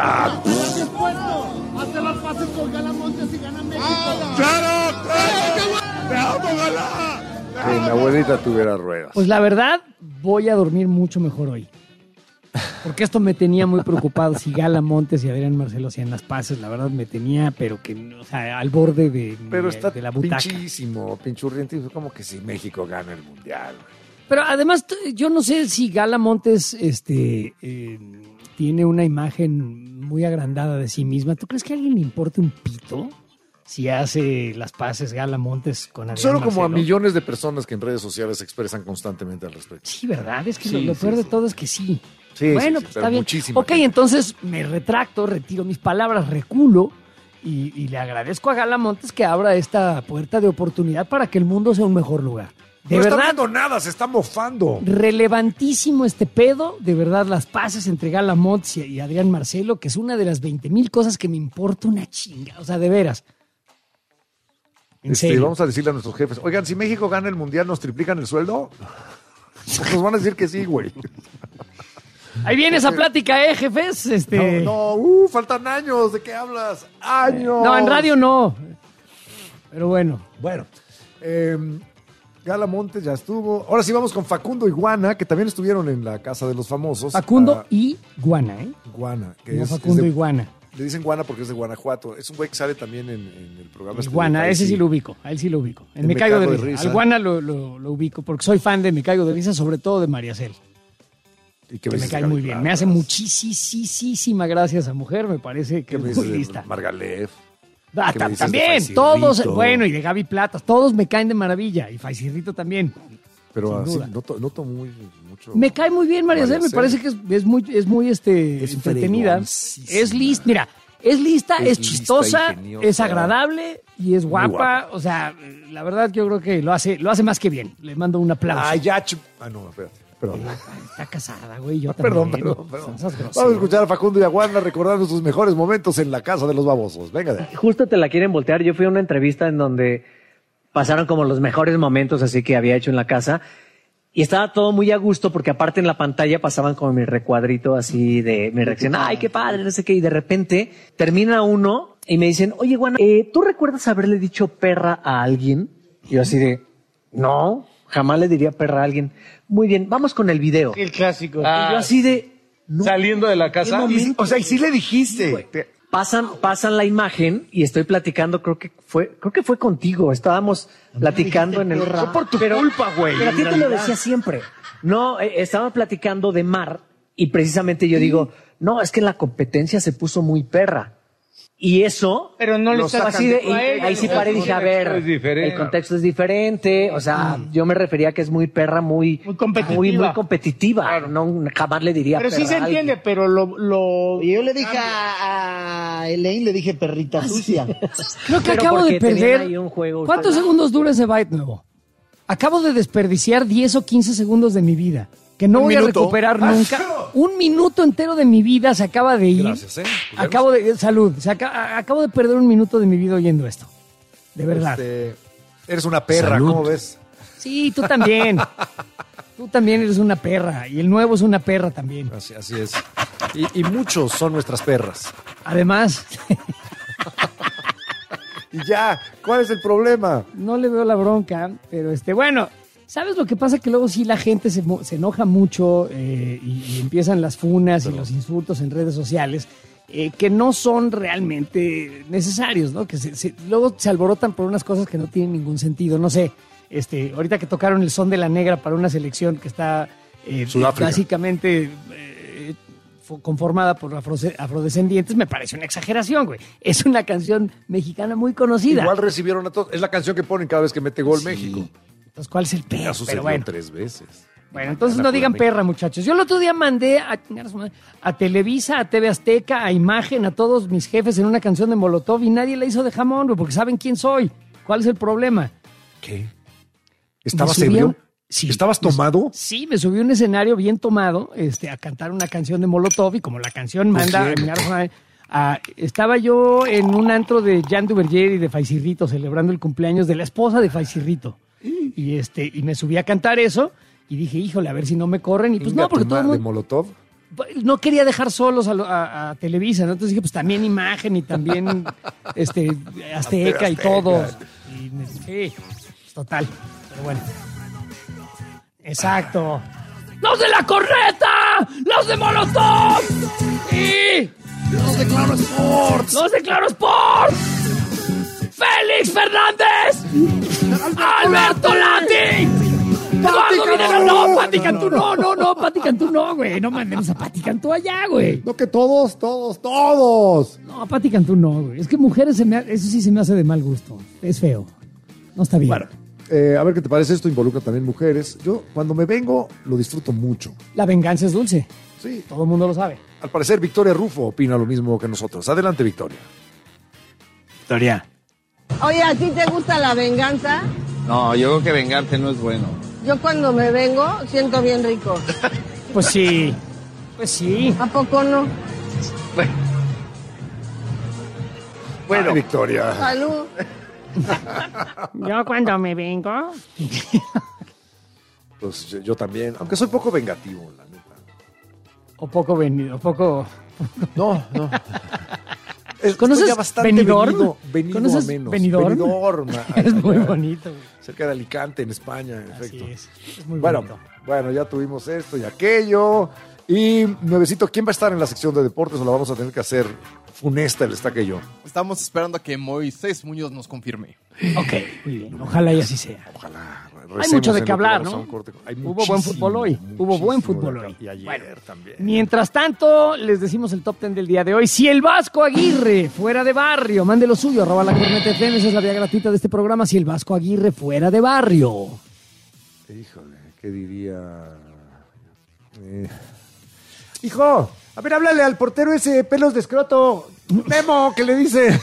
Hace las paces con Gala Montes y gana México. ¡Claro! ¡Te amo, Gala! Que mi abuelita tuviera ruedas. Pues la verdad, voy a dormir mucho mejor hoy. Porque esto me tenía muy preocupado. Si Gala Montes y Adrián Marcelo hacían las paces, la verdad me tenía, pero que, o sea, al borde de la butaca. Pinchísimo, pinchurriente. Como que si México gana el Mundial. Pero además, yo no sé si Gala Montes tiene una imagen muy agrandada de sí misma. ¿Tú crees que a alguien le importa un pito si hace las paces Gala Montes con Adrián Solo como a Marcelo? millones de personas que en redes sociales se expresan constantemente al respecto. Sí, ¿verdad? Es que Sí, lo peor sí, de sí. todo es que sí. Sí, bueno, sí, pues pero está bien. muchísima Ok, gente. entonces me retracto, retiro mis palabras, reculo y le agradezco a Gala Montes que abra esta puerta de oportunidad para que el mundo sea un mejor lugar. De no verdad, está viendo nada, se está mofando. relevantísimo este pedo, de verdad, las paces entre Gala Montes y Adrián Marcelo, que es una de las 20,000 cosas que me importa una chinga, o sea, de veras. En serio. Vamos a decirle a nuestros jefes, oigan, si México gana el Mundial, ¿nos triplican el sueldo? Pues nos van a decir que sí, güey. Ahí viene esa plática, jefes. Faltan años, ¿de qué hablas? ¡Años! No, en radio no. Pero bueno. Bueno, Gala Montes ya estuvo. Ahora sí vamos con Facundo Iguana, que también estuvieron en la Casa de los Famosos. Facundo y Guana, Guana, que No es Facundo de- Iguana. Le dicen Guana porque es de Guanajuato. Es un güey que sale también en el programa. Es este Guana, de ese sí Faisy. lo ubico, a él sí lo ubico. En Me Caigo de Risa. Al Guana lo ubico porque soy fan de Me Caigo de Risa, sobre todo de María Cel. Y Que me dices de cae Gaby muy bien. Plata? Me hace muchísima gracia esa mujer, me parece que ¿Qué me es dices muy de lista. Margalef? Ah, ¿Qué me dices de también, Faisirrito? todos, bueno, y de Gaby Platas, todos me caen de maravilla, y Faisirrito también. Pero sin así, duda. noto mucho. Me cae muy bien María Cel, me Cel. parece que es muy entretenida. fregoncísima. Es lista, mira, es lista, Es es lista, chistosa, ingeniosa. es agradable y es guapa. guapa. O sea, la verdad yo creo que lo hace más que bien. Le mando un aplauso. Ah, ya. No, espérate. Perdón. Está casada, güey. Yo también. Perdón. Vamos a escuchar a Facundo y a Wanda recordando sus mejores momentos en la casa de los babosos. Venga. Justo te la quieren voltear. Yo fui a una entrevista en donde pasaron como los mejores momentos así que había hecho en la casa. Y estaba todo muy a gusto porque aparte en la pantalla pasaban como mi recuadrito así de mi reacción. Ay, qué padre, no sé qué. Y de repente termina uno y me dicen, oye, Juana, ¿tú recuerdas haberle dicho perra a alguien? Y yo así de, no, jamás le diría perra a alguien. Muy bien, vamos con el video. El clásico. Y yo así de... No, saliendo de la casa. Y sí le dijiste. Sí, pasan la imagen y estoy platicando, creo que fue contigo. Estábamos platicando en el... Fue por tu culpa, güey. Pero a ti te lo decía siempre. No, estaba platicando de mar y precisamente yo digo, no, es que la competencia se puso muy perra. Y eso... Pero no le estaba así de... Ahí sí paré y dije, a ver, el contexto es diferente. O sea, yo me refería a que es muy perra, muy competitiva. Muy competitiva. Claro. No, jamás le diría pero perra. Pero sí se entiende, pero lo... Yo le dije a Elaine, le dije perrita sucia. Creo que acabo de perder... ¿Cuántos segundos dura ese byte nuevo? Acabo de desperdiciar 10 o 15 segundos de mi vida. Que no voy a recuperar nunca. Un minuto entero de mi vida se acaba de ir. Gracias, Salud. Acabo de perder un minuto de mi vida oyendo esto. De verdad. Eres una perra, salud. ¿Cómo ves? Sí, tú también. Tú también eres una perra. Y el nuevo es una perra también. Así es. Y muchos son nuestras perras. Además. Y ya, ¿cuál es el problema? No le veo la bronca, pero bueno... ¿Sabes lo que pasa? Que luego sí la gente se enoja mucho y empiezan las funas y los insultos en redes sociales que no son realmente necesarios, ¿no? Que luego se alborotan por unas cosas que no tienen ningún sentido. No sé, ahorita que tocaron el son de la negra para una selección que está básicamente conformada por afrodescendientes, me parece una exageración, güey. Es una canción mexicana muy conocida. Igual recibieron a todos. Es la canción que ponen cada vez que mete gol México. Entonces, ¿cuál es el pedo? Ya sucedió 3 veces. Bueno, entonces no digan perra, muchachos. Yo el otro día mandé a Televisa, a TV Azteca, a Imagen, a todos mis jefes en una canción de Molotov y nadie la hizo de jamón, porque saben quién soy. ¿Cuál es el problema? ¿Qué? ¿Estabas ebrio? Sí. ¿Estabas tomado? Sí, me subí a un escenario bien tomado a cantar una canción de Molotov y como la canción manda... estaba yo en un antro de Jan Duverger y de Faisirrito celebrando el cumpleaños de la esposa de Faisirrito. Y me subí a cantar eso y dije, híjole, a ver si no me corren. Y pues no, porque todo el mundo... ¿De Molotov? No quería dejar solos a Televisa, ¿no? Entonces dije, pues también Imagen y también Azteca y todo. Sí, total. Pero bueno. Exacto. ¡Los de la Corneta! ¡Los de Molotov! ¡Y los de Claro Sports! ¡Los de Claro Sports! ¡Félix Fernández! ¡Alberto Lati! ¡Eduardo Videla! ¡No, Pati Cantú! ¡No, Pati Cantú no, güey! No mandemos a Pati Cantú allá, güey. No, que todos. No, a Pati Cantú no, güey. Es que mujeres, eso sí se me hace de mal gusto. Es feo. No está bien. Bueno, a ver qué te parece. Esto involucra también mujeres. Yo, cuando me vengo, lo disfruto mucho. La venganza es dulce. Sí. Todo el mundo lo sabe. Al parecer, Victoria Rufo opina lo mismo que nosotros. Adelante, Victoria. Victoria. Oye, ¿a ti te gusta la venganza? No, yo creo que vengarte no es bueno. Yo cuando me vengo siento bien rico. Pues sí. ¿A poco no? Bueno, Victoria. Salud. Yo cuando me vengo... Pues yo también, aunque soy poco vengativo, la neta. O poco venido, poco... No. ¿Conoces ya bastante Benidorm? Venido a menos. Benidorm. Es muy bonito, güey. Cerca de Alicante, en España, en efecto. Es muy bonito. Bueno, ya tuvimos esto y aquello. Y, Nuevecito, ¿quién va a estar en la sección de deportes o la vamos a tener que hacer funesta el Estaca y yo? Estamos esperando a que Moisés Muñoz nos confirme. Ok, muy bien. Ojalá y así sea. Ojalá. Hay mucho de qué hablar, ¿no? Hubo buen fútbol hoy. Y ayer también. Mientras tanto, les decimos el top 10 del día de hoy. Si el Vasco Aguirre fuera de barrio, mande lo suyo, @lacornetafm, esa es la vía gratuita de este programa. Si el Vasco Aguirre fuera de barrio. Híjole, ¿qué diría? Hijo, a ver, háblale al portero ese pelos de escroto. Memo, ¿qué le dice?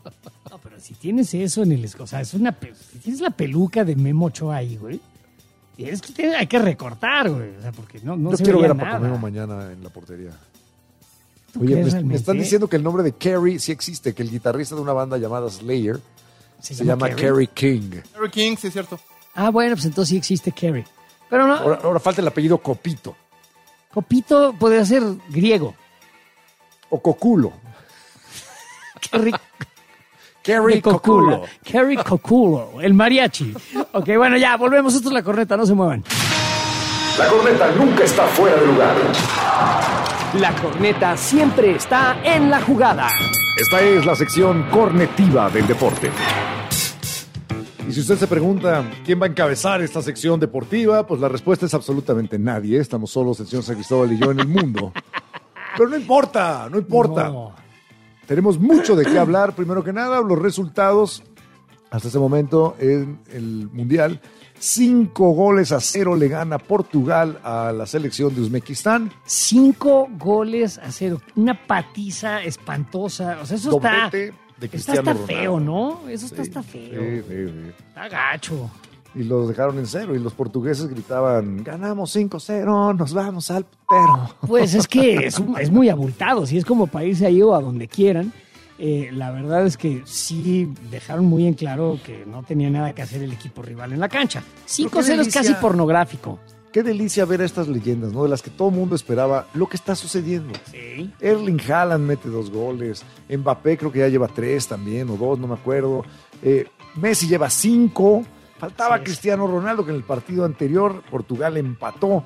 Si tienes eso en el... O sea, tienes la peluca de Memo Ochoa ahí, güey. hay que recortar, güey. O sea, porque no Yo se quiero veía ver a nada. Paco Memo mañana en la portería. ¿Tú Oye, crees me están realmente? diciendo que el nombre de Kerry sí existe, que el guitarrista de una banda llamada Slayer se llama Kerry? Kerry King. Kerry King, sí es cierto. Ah, bueno, pues entonces sí existe Kerry. Pero no, Ahora falta el apellido Copito. Copito podría ser griego. O Coculo. Kerry Kerry Coculo. Kerry Coculo, el mariachi. Ok, bueno, ya, volvemos. Esto es La Corneta, no se muevan. La corneta nunca está fuera de lugar. La Corneta siempre está en la jugada. Esta es la sección cornetiva del deporte. Y si usted se pregunta quién va a encabezar esta sección deportiva, pues la respuesta es absolutamente nadie. Estamos solos el señor San Cristóbal y yo en el mundo. Pero no importa. No. Tenemos mucho de qué hablar. Primero que nada, los resultados hasta ese momento en el Mundial. 5-0 le gana Portugal a la selección de Uzbekistán. 5-0. Una patiza espantosa. O sea, eso Doblete de Cristiano está Ronaldo. feo, ¿no? Eso Sí, está feo. sí. Está gacho. Y los dejaron en 0 y los portugueses gritaban, ganamos 5-0, nos vamos al putero. Pues es que es muy abultado. Si es como para irse ahí o a donde quieran. La verdad es que sí dejaron muy en claro que no tenía nada que hacer el equipo rival en la cancha. 5-0 es casi pornográfico. Qué delicia ver a estas leyendas, ¿no? De las que todo el mundo esperaba lo que está sucediendo. Sí. Erling Haaland mete 2 goles. Mbappé creo que ya lleva 3 también, o 2, no me acuerdo. Messi lleva 5. Faltaba Cristiano Ronaldo, que en el partido anterior Portugal empató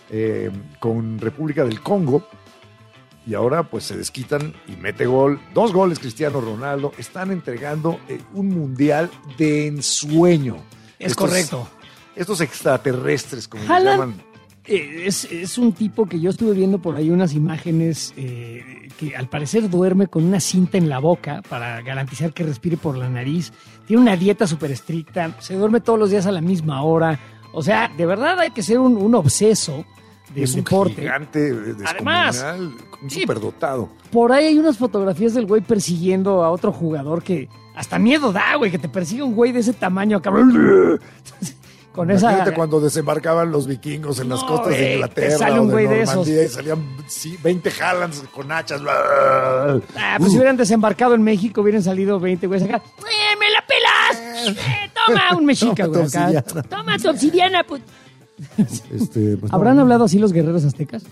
con República del Congo. Y ahora pues se desquitan y mete gol. 2 goles Cristiano Ronaldo. Están entregando un mundial de ensueño. Es correcto. Estos extraterrestres, como les Haaland llaman. es un tipo que yo estuve viendo por ahí unas imágenes que al parecer duerme con una cinta en la boca para garantizar que respire por la nariz. Tiene una dieta súper estricta. Se duerme todos los días a la misma hora. O sea, de verdad hay que ser un obseso del Es un deporte. gigante descomunal, Además, un superdotado. Por ahí hay unas fotografías del güey persiguiendo a otro jugador que hasta miedo da, güey, que te persiga un güey de ese tamaño, cabrón. Con Imagínate esa... cuando desembarcaban los vikingos en las No, costas de güey, Inglaterra te sale un o güey de Normandía esos. y salían 20 Haalands con hachas. Pues si hubieran desembarcado en México, hubieran salido 20 güeyes acá. ¡Me la pelas! Toma un mexica, güey, acá. Toma tu obsidiana, pues. ¿Habrán hablado así los guerreros aztecas?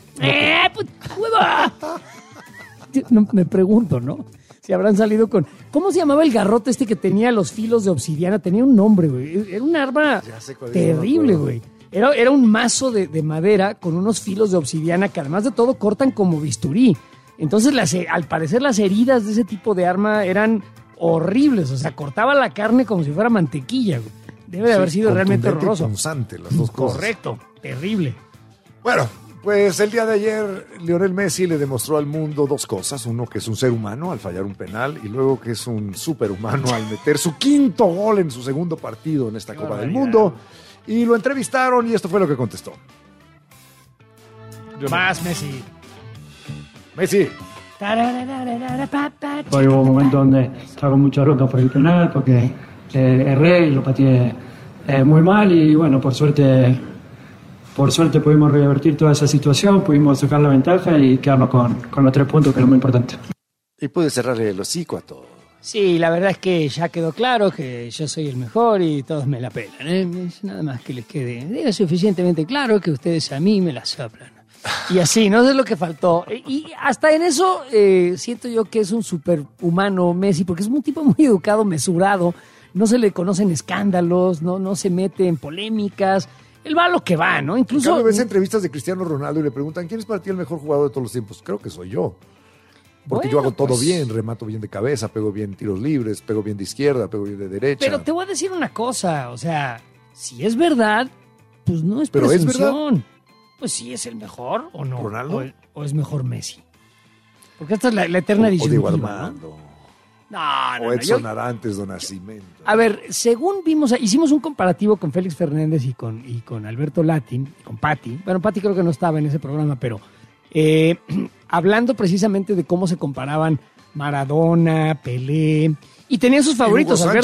¡Hueva! No, me pregunto, ¿no? Si habrán salido con... ¿Cómo se llamaba el garrote este que tenía los filos de obsidiana? Tenía un nombre, güey. Era un arma terrible, güey. Era un mazo de madera con unos filos de obsidiana que además de todo cortan como bisturí. Entonces, al parecer las heridas de ese tipo de arma eran horribles. O sea, cortaba la carne como si fuera mantequilla, güey. Debe de haber sido realmente horroroso. Punzante, las dos cosas. Correcto, terrible. Bueno, pues el día de ayer Lionel Messi le demostró al mundo 2 cosas. Uno, que es un ser humano al fallar un penal, y luego que es un superhumano al meter su 5º gol en su 2º partido en esta Copa del Mundo. Y lo entrevistaron y esto fue lo que contestó. Más Messi. Messi. Hoy hubo un momento donde estaba con mucha bronca por el penal porque erré y lo pateé muy mal y bueno, por suerte pudimos revertir toda esa situación, pudimos sacar la ventaja y quedarnos con los 3 puntos, que es lo muy importante. Y puede cerrarle el hocico a todo. Sí, la verdad es que ya quedó claro que yo soy el mejor y todos me la pelan, ¿eh? Es nada más que les quede. Diga suficientemente claro que ustedes a mí me la soplan. Y así, no sé lo que faltó. Y hasta en eso siento yo que es un superhumano Messi, porque es un tipo muy educado, mesurado, no se le conocen escándalos, no se mete en polémicas. Él va a lo que va, ¿no? Incluso ves entrevistas de Cristiano Ronaldo y le preguntan, ¿quién es para ti el mejor jugador de todos los tiempos? Creo que soy yo. Porque yo hago todo bien, remato bien de cabeza, pego bien tiros libres, pego bien de izquierda, pego bien de derecha. Pero te voy a decir una cosa, o sea, si es verdad, pues no es ¿Pero presunción. es verdad? Pues sí es el mejor o no. ¿Ronaldo? O es mejor Messi. Porque esta es la eterna O Diego disyuntiva, Armando. No, O Edson Arantes, Don Nascimento. A ver, según vimos, hicimos un comparativo con Félix Fernández y con Alberto Latin, y con Pati. Bueno, Pati creo que no estaba en ese programa, pero hablando precisamente de cómo se comparaban Maradona, Pelé, y tenían sus favoritos. Hugo Sánchez.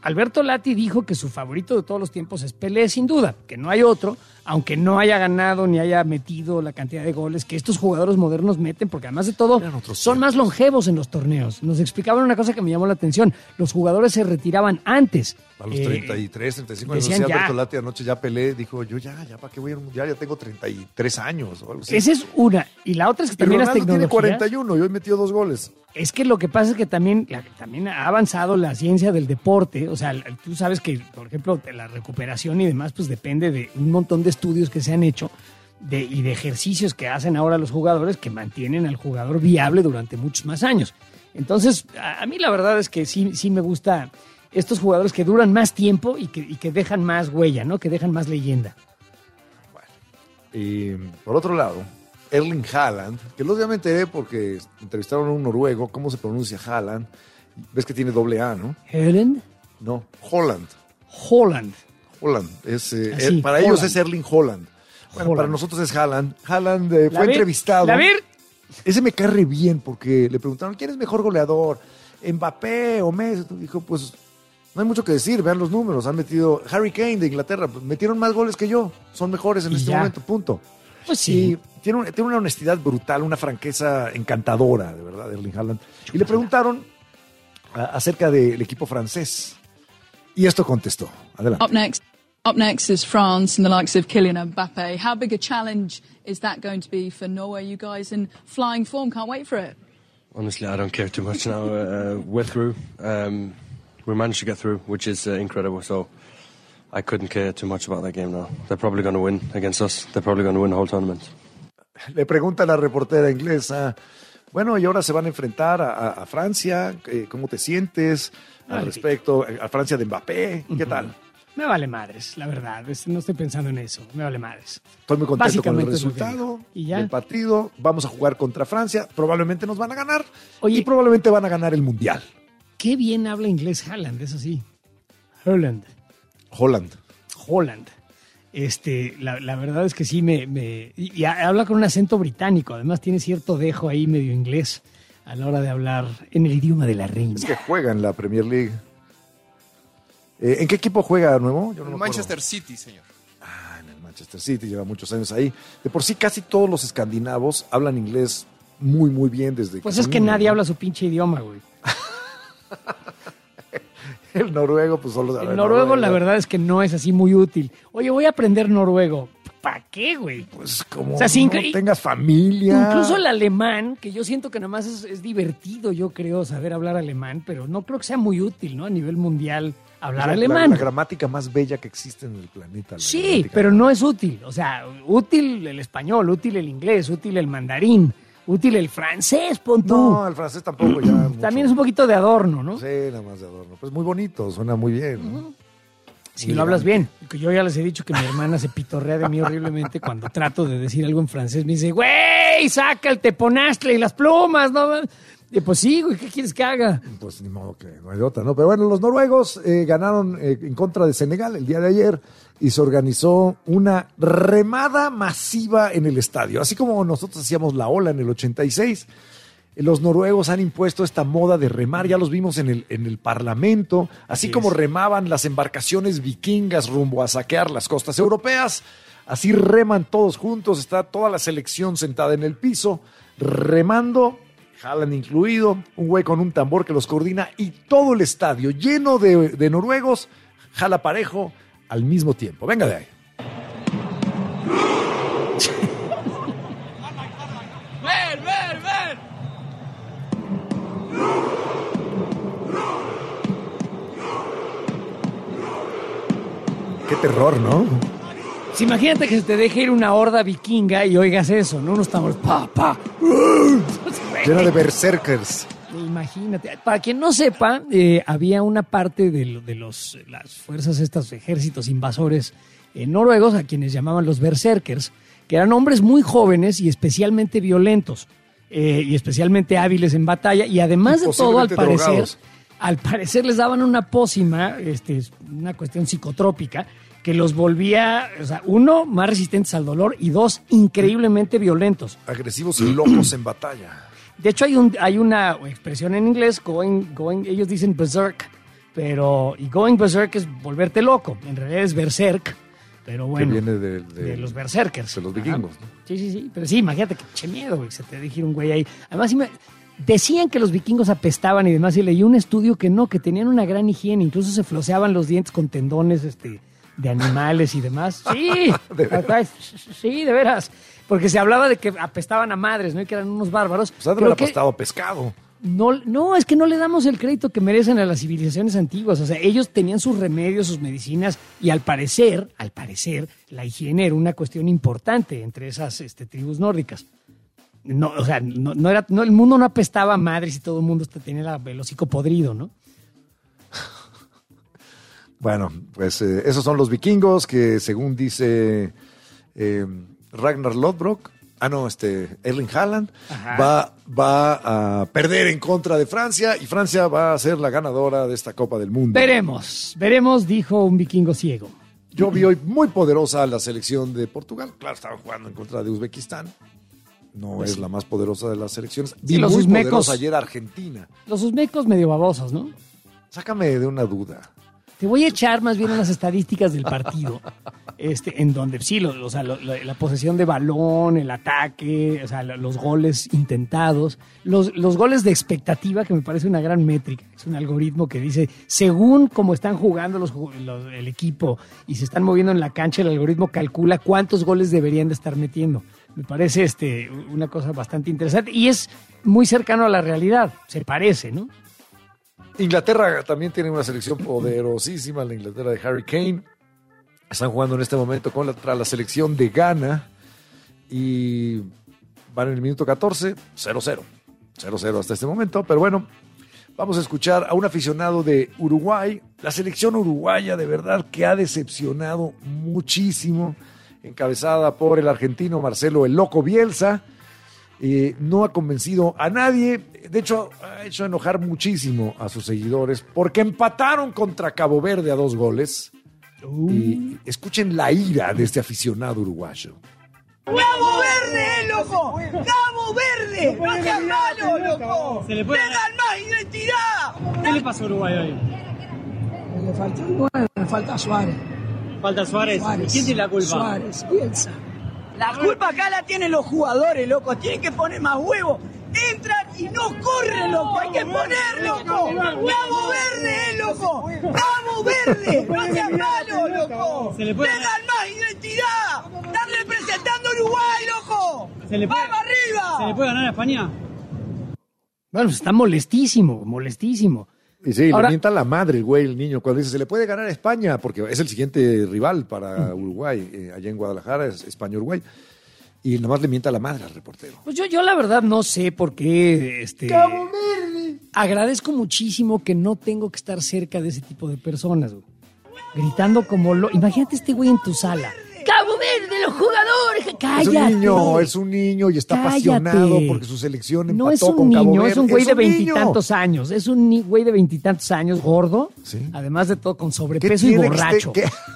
Alberto Lati dijo que su favorito de todos los tiempos es Pelé, sin duda, que no hay otro, aunque no haya ganado ni haya metido la cantidad de goles que estos jugadores modernos meten, porque además de todo son más longevos en los torneos. Nos explicaban una cosa que me llamó la atención, los jugadores se retiraban antes. A los 33, 35 años. decían Decía ya. Alberto Lati anoche, ya Pelé, dijo, yo ya, ¿para qué voy a ir al mundial? Ya tengo 33 años o algo así. Esa es una. Y la otra es que Pero también las Ronaldo tiene tecnologías... 41 y hoy metió 2 goles. Es que lo que pasa es que también ha avanzado la ciencia del deporte. O sea, tú sabes que, por ejemplo, la recuperación y demás, pues depende de un montón de estudios que se han hecho y de ejercicios que hacen ahora los jugadores que mantienen al jugador viable durante muchos más años. Entonces, a mí la verdad es que sí me gusta estos jugadores que duran más tiempo y que dejan más huella, ¿no? Que dejan más leyenda. Y por otro lado, Erling Haaland, que los días me enteré porque entrevistaron a un noruego, ¿cómo se pronuncia Haaland? Ves que tiene doble A, ¿no? ¿Haaland? No, Holland. Holland. Es, Así, para Holland. ellos es Erling Haaland. Bueno, Holland. para nosotros es Haaland. Haaland fue Vir? entrevistado. ¿La Vir? Ese me cae re bien porque le preguntaron, ¿quién es mejor goleador? ¿Mbappé o Messi? Dijo, pues no hay mucho que decir, vean los números. Han metido Harry Kane de Inglaterra, pues, metieron más goles que yo. Son mejores en Y este ya. momento, punto. Pues sí. Y tiene una honestidad brutal, una franqueza encantadora, de verdad, Erling Haaland. Y le preguntaron acerca del equipo francés. Y esto contestó. Adelante. Up next is France and the likes of Kylian Mbappe. How big a challenge is that going to be for Norway? You guys in flying form, can't wait for it. Honestly, I don't care too much now. We're through. We managed to get through, which is incredible. So I couldn't care too much about that game now. They're probably going to win against us. They're probably going to win the whole tournament. Le pregunta a la reportera inglesa, bueno, y ahora se van a enfrentar a Francia. ¿Cómo te sientes al respecto? A Francia de Mbappé. ¿Qué tal? Me vale madres, la verdad. No estoy pensando en eso. Me vale madres. Estoy muy contento con el Básicamente es lo que resultado digo. ¿Y ya? del partido. Vamos a jugar contra Francia. Probablemente nos van a ganar. Y probablemente van a ganar el Mundial. Qué bien habla inglés Haaland, eso sí. Holland. La verdad es que sí y habla con un acento británico. Además tiene cierto dejo ahí medio inglés a la hora de hablar en el idioma de la reina. Es que juega en la Premier League. ¿En qué equipo juega nuevo? Yo no En me Manchester City, señor. En el Manchester City, lleva muchos años ahí. De por sí, casi todos los escandinavos hablan inglés muy, muy bien desde Pues que es son que niños, nadie ¿no? habla su pinche idioma, güey. El noruego, pues solo sabe El noruego, la verdad es que no es así muy útil. Oye, voy a aprender noruego. ¿Para qué, güey? Pues como O sea, si no tengas familia. Incluso el alemán, que yo siento que nomás es divertido, yo creo, saber hablar alemán, pero no creo que sea muy útil, ¿no? A nivel mundial, hablar alemán. La gramática más bella que existe en el planeta. Sí, pero no es útil. O sea, útil el español, útil el inglés, útil el mandarín, útil el francés, pon tú. No, el francés tampoco ya. mucho. También es un poquito de adorno, ¿no? Sí, nada más de adorno. Pues muy bonito, suena muy bien. ¿no? Si lo hablas bien. Que yo ya les he dicho que mi hermana se pitorrea de mí horriblemente cuando trato de decir algo en francés. Me dice, güey, saca el teponastle y las plumas, ¿no? Y pues sí, güey, ¿qué quieres que haga? Pues ni modo que no hay otra, ¿no? Pero bueno, los noruegos ganaron en contra de Senegal el día de ayer y se organizó una remada masiva en el estadio. Así como nosotros hacíamos la ola en el 86, los noruegos han impuesto esta moda de remar, ya los vimos en el Parlamento, así como remaban las embarcaciones vikingas rumbo a saquear las costas europeas, así reman todos juntos, está toda la selección sentada en el piso, remando, Haaland incluido, un güey con un tambor que los coordina y todo el estadio lleno de noruegos, jala parejo al mismo tiempo. Venga de ahí. ¡Ven! Qué terror, ¿no? Pues imagínate que se te deje ir una horda vikinga y oigas eso, ¿no? Unos tambores, pa. Lleno de berserkers. Imagínate. Para quien no sepa, había una parte de las fuerzas, estos ejércitos invasores noruegos, a quienes llamaban los berserkers, que eran hombres muy jóvenes y especialmente violentos, y especialmente hábiles en batalla, y además de todo, al parecer les daban una pócima, una cuestión psicotrópica, que los volvía, o sea, uno, más resistentes al dolor, y dos, increíblemente violentos. Agresivos y locos en batalla. De hecho, hay una expresión en inglés, ellos dicen berserk, y going berserk es volverte loco. En realidad es berserk, pero bueno. Que viene de los berserkers. De los vikingos, ¿no? Sí. Pero sí, imagínate que che miedo, güey, se te deje ir un güey ahí. Además, decían que los vikingos apestaban y demás, y leí un estudio que no, que tenían una gran higiene, incluso se floseaban los dientes con tendones de animales y demás. Sí, sí, de veras. Porque se hablaba de que apestaban a madres, ¿no? Y que eran unos bárbaros. Pues ha de haber apestado pescado. No, es que no le damos el crédito que merecen a las civilizaciones antiguas. O sea, ellos tenían sus remedios, sus medicinas, y al parecer, la higiene era una cuestión importante entre esas tribus nórdicas. No, o sea, no era, el mundo no apestaba a madres y todo el mundo tenía el hocico podrido, ¿no? Bueno, pues esos son los vikingos que, según dice Ragnar Lodbrok, Erling Haaland, va a perder en contra de Francia, y Francia va a ser la ganadora de esta Copa del Mundo. Veremos, dijo un vikingo ciego. Yo vi hoy muy poderosa la selección de Portugal. Claro, estaban jugando en contra de Uzbekistán. No es la más poderosa de las selecciones. Vi los muy uzbecos, poderosa ayer Argentina. Los uzbecos medio babosos, ¿no? Sácame de una duda. Te voy a echar más bien unas estadísticas del partido, en donde sí, la posesión de balón, el ataque, o sea, los goles intentados, los goles de expectativa, que me parece una gran métrica. Es un algoritmo que dice, según cómo están jugando el equipo y se están moviendo en la cancha, el algoritmo calcula cuántos goles deberían de estar metiendo. Me parece una cosa bastante interesante y es muy cercano a la realidad, se parece, ¿no? Inglaterra también tiene una selección poderosísima, la Inglaterra de Harry Kane. Están jugando en este momento contra la selección de Ghana y van en el minuto 14, 0-0. 0-0 hasta este momento, pero bueno, vamos a escuchar a un aficionado de Uruguay. La selección uruguaya de verdad que ha decepcionado muchísimo, encabezada por el argentino Marcelo "el Loco" Bielsa. No ha convencido a nadie. De hecho, ha hecho enojar muchísimo a sus seguidores porque empataron contra Cabo Verde a 2 goles. Y escuchen la ira de este aficionado uruguayo. ¡Cabo Verde, loco! ¡Cabo Verde! ¡No seas malo, loco! ¡Tengan más identidad! ¿Qué le pasó a Uruguay hoy? Le faltó un 9, le falta Suárez. ¿Falta Suárez? ¿Y quién tiene la culpa? Suárez, Bielsa. La culpa acá la tienen los jugadores, loco. Tienen que poner más huevos. Entran y no corren, loco. Hay que poner, loco. Cabo Verde, loco. Cabo Verde. No seas malo, loco. Tengan más identidad. Están representando a Uruguay, loco. ¡Vamos arriba! ¿Se le puede ganar a España? Bueno, está molestísimo. Y sí, le mienta la madre el niño, cuando dice, se le puede ganar a España, porque es el siguiente rival para Uruguay, allá en Guadalajara, es España-Uruguay, y nomás le mienta la madre al reportero. Pues yo la verdad no sé por qué, ¡Cabo Verde! Agradezco muchísimo que no tengo que estar cerca de ese tipo de personas, güey. Gritando como imagínate este güey en tu sala. ¡Cabo Verde, los jugadores! ¡Cállate! Es un niño y está apasionado porque su selección empató no es un con Cabo niño, Verde. Es un güey de 20 y tantos años. Es un güey de 20 y tantos años, gordo. ¿Sí? Además de todo, con sobrepeso y borracho.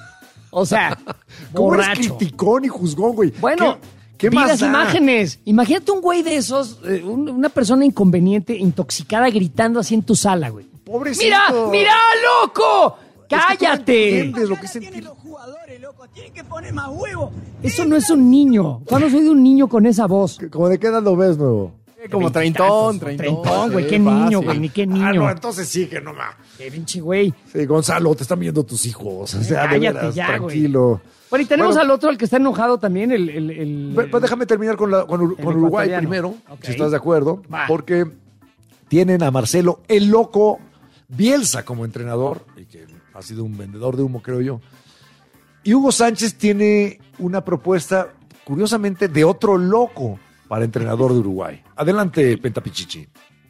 O sea, borracho. ¿Cómo es criticón y juzgón, güey? Bueno, ¿qué vi más las da? imágenes. Imagínate un güey de esos, una persona inconveniente, intoxicada, gritando así en tu sala, güey. Pobrecito. ¡Mira, loco! ¡Cállate! Es que tú no entiendes lo que es sentir. Tienen que poner más huevos. Eso no es un niño. ¿Cuándo soy de un niño con esa voz? ¿Cómo de qué edad lo ves, nuevo? Como treintón, güey. Qué niño, güey. Ni qué niño. Ah, no, entonces sí que no más. Qué pinche güey. Sí, Gonzalo, te están viendo tus hijos. O sea, de veras, ya, tranquilo. Güey. Bueno, y tenemos al otro, el que está enojado también, Pues déjame terminar con Uruguay primero, si estás de acuerdo. Porque tienen a Marcelo "el Loco" Bielsa como entrenador, y que ha sido un vendedor de humo, creo yo. Y Hugo Sánchez tiene una propuesta, curiosamente, de otro loco para entrenador de Uruguay. Adelante, Pentapichichi.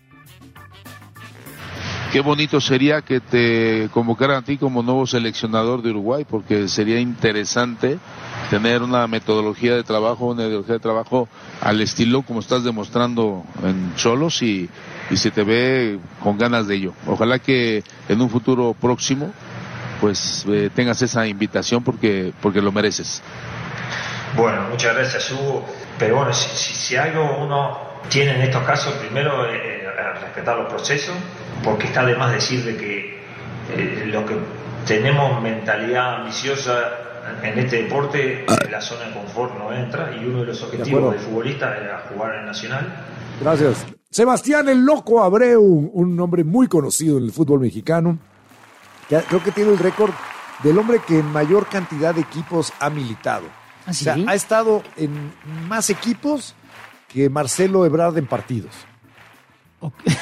Qué bonito sería que te convocaran a ti como nuevo seleccionador de Uruguay, porque sería interesante tener una metodología de trabajo, una ideología de trabajo al estilo como estás demostrando en Xolos y se te ve con ganas de ello. Ojalá que en un futuro próximo pues tengas esa invitación porque lo mereces. Bueno, muchas gracias, Hugo. Pero bueno, si algo uno tiene en estos casos, primero respetar los procesos, porque está de más decir de que Los que tenemos mentalidad ambiciosa en este deporte, la zona de confort no entra, y uno de los objetivos del futbolista era jugar en Nacional. Gracias. Sebastián el Loco Abreu, un hombre muy conocido en el fútbol mexicano, que creo que tiene el récord del hombre que en mayor cantidad de equipos ha militado. ¿Ah, sí? O sea, ha estado en más equipos que Marcelo Ebrard en partidos. Okay.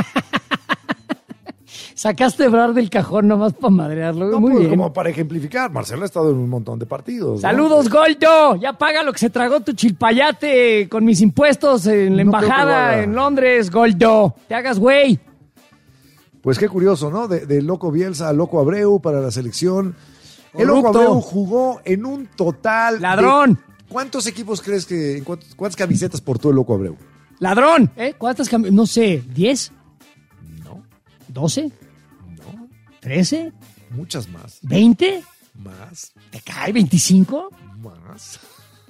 Sacaste a Ebrard del cajón nomás para madrearlo. No, muy pues, bien. como para ejemplificar, Marcelo ha estado en un montón de partidos. ¡Saludos, ¿no? Goldo! Ya paga lo que se tragó tu chilpayate con mis impuestos en la embajada en Londres, Goldo. Te hagas güey. Pues qué curioso, ¿no? De Loco Bielsa a Loco Abreu para la selección. Corrupto. El Loco Abreu jugó en un total... ¡Ladrón! ¿Cuántos equipos crees que... ¿Cuántas camisetas portó el Loco Abreu? ¡Ladrón! ¿Cuántas camisetas? No sé, ¿10? No. ¿12? No. ¿13? Muchas más. ¿20? Más. ¿Te cae 25? Más.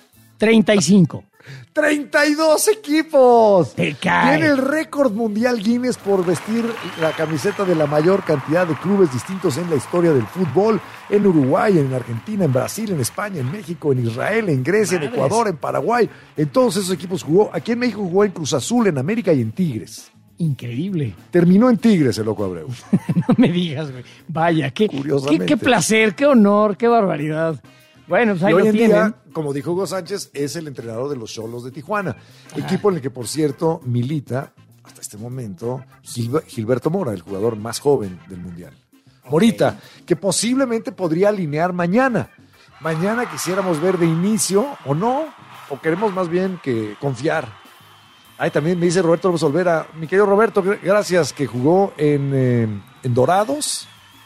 35. 32 equipos. Te cae. Tiene el récord mundial Guinness por vestir la camiseta de la mayor cantidad de clubes distintos en la historia del fútbol. En Uruguay, en Argentina, en Brasil, en España, en México, en Israel, en Grecia, en Ecuador, en Paraguay. En todos esos equipos jugó. Aquí en México jugó en Cruz Azul, en América y en Tigres. Increíble. Terminó en Tigres el Loco Abreu. No me digas, güey. Vaya, qué placer, qué honor, qué barbaridad. Bueno, pues ahí hoy lo en tienen. día, como dijo Hugo Sánchez, es el entrenador de los Xolos de Tijuana. Equipo en el que, por cierto, milita, hasta este momento, Gilberto Mora, el jugador más joven del Mundial. Morita, que posiblemente podría alinear mañana. Mañana quisiéramos ver de inicio, o no, o queremos más bien que confiar. Ahí también me dice Roberto López Olvera. Mi querido Roberto, gracias, que jugó en Dorados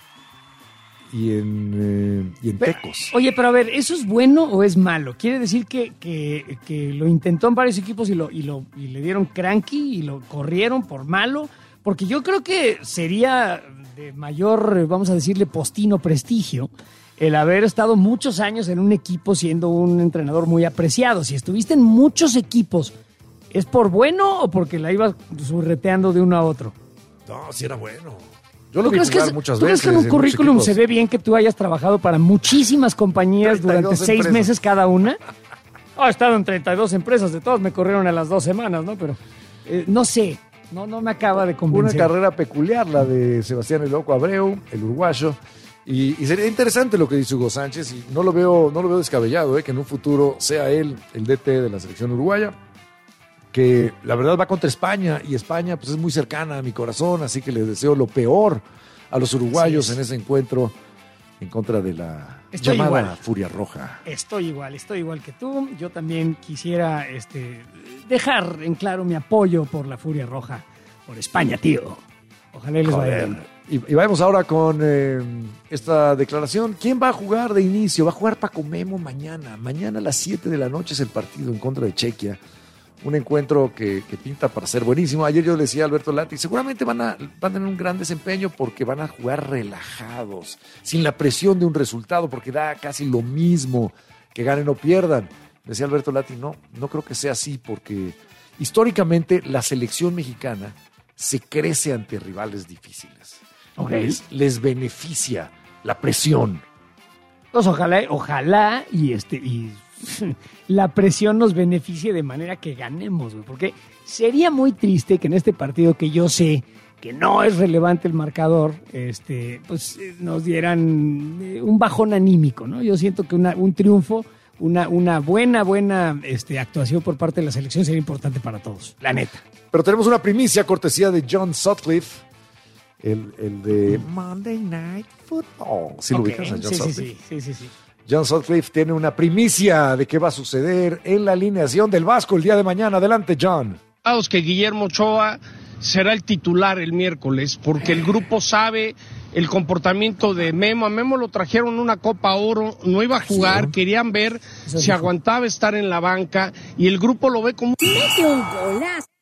y en Tecos. Oye, pero a ver, ¿eso es bueno o es malo? ¿Quiere decir que lo intentó en varios equipos y le dieron cranky y lo corrieron por malo? Porque yo creo que sería de mayor, vamos a decirle, postino prestigio el haber estado muchos años en un equipo siendo un entrenador muy apreciado. Si estuviste en muchos equipos, ¿es por bueno o porque la ibas surreteando de uno a otro? No, sí era bueno. Yo lo vi jugar muchas veces. ¿Tú crees que en un currículum se ve bien que tú hayas trabajado para muchísimas compañías durante 6 meses cada una? He estado en 32 empresas, de todas me corrieron a las 2 semanas, ¿no? Pero no sé, no me acaba de convencer. Una carrera peculiar la de Sebastián el Loco Abreu, el uruguayo. Y sería interesante lo que dice Hugo Sánchez, y no lo veo descabellado, que en un futuro sea él el DT de la selección uruguaya, que la verdad va contra España, y España pues es muy cercana a mi corazón, así que les deseo lo peor a los uruguayos en ese encuentro en contra de la llamada Furia Roja. Estoy igual que tú. Yo también quisiera dejar en claro mi apoyo por la Furia Roja, por España, tío. Ojalá les vaya bien. Y vamos ahora con esta declaración. ¿Quién va a jugar de inicio? Va a jugar Paco Memo mañana. Mañana a las 7 de la noche es el partido en contra de Chequia. Un encuentro que pinta para ser buenísimo. Ayer yo le decía a Alberto Lati, seguramente van a tener un gran desempeño porque van a jugar relajados, sin la presión de un resultado, porque da casi lo mismo que ganen o pierdan. Decía Alberto Lati, no creo que sea así, porque históricamente la selección mexicana se crece ante rivales difíciles. Okay. Les beneficia la presión. Pues ojalá y la presión nos beneficie de manera que ganemos, güey, porque sería muy triste que en este partido, que yo sé que no es relevante el marcador, pues nos dieran un bajón anímico, ¿no? Yo siento que un triunfo, una buena actuación por parte de la selección sería importante para todos, la neta. Pero tenemos una primicia cortesía de John Sutcliffe, el de Monday Night Football. ¿Sí lo ubicas a John Sutcliffe? Sí. John Sutcliffe tiene una primicia de qué va a suceder en la alineación del Vasco el día de mañana. Adelante, John. Que Guillermo Ochoa será el titular el miércoles, porque el grupo sabe el comportamiento de Memo. A Memo lo trajeron una Copa Oro, no iba a jugar, querían ver si aguantaba estar en la banca, y el grupo lo ve como... ¡Mete un golazo!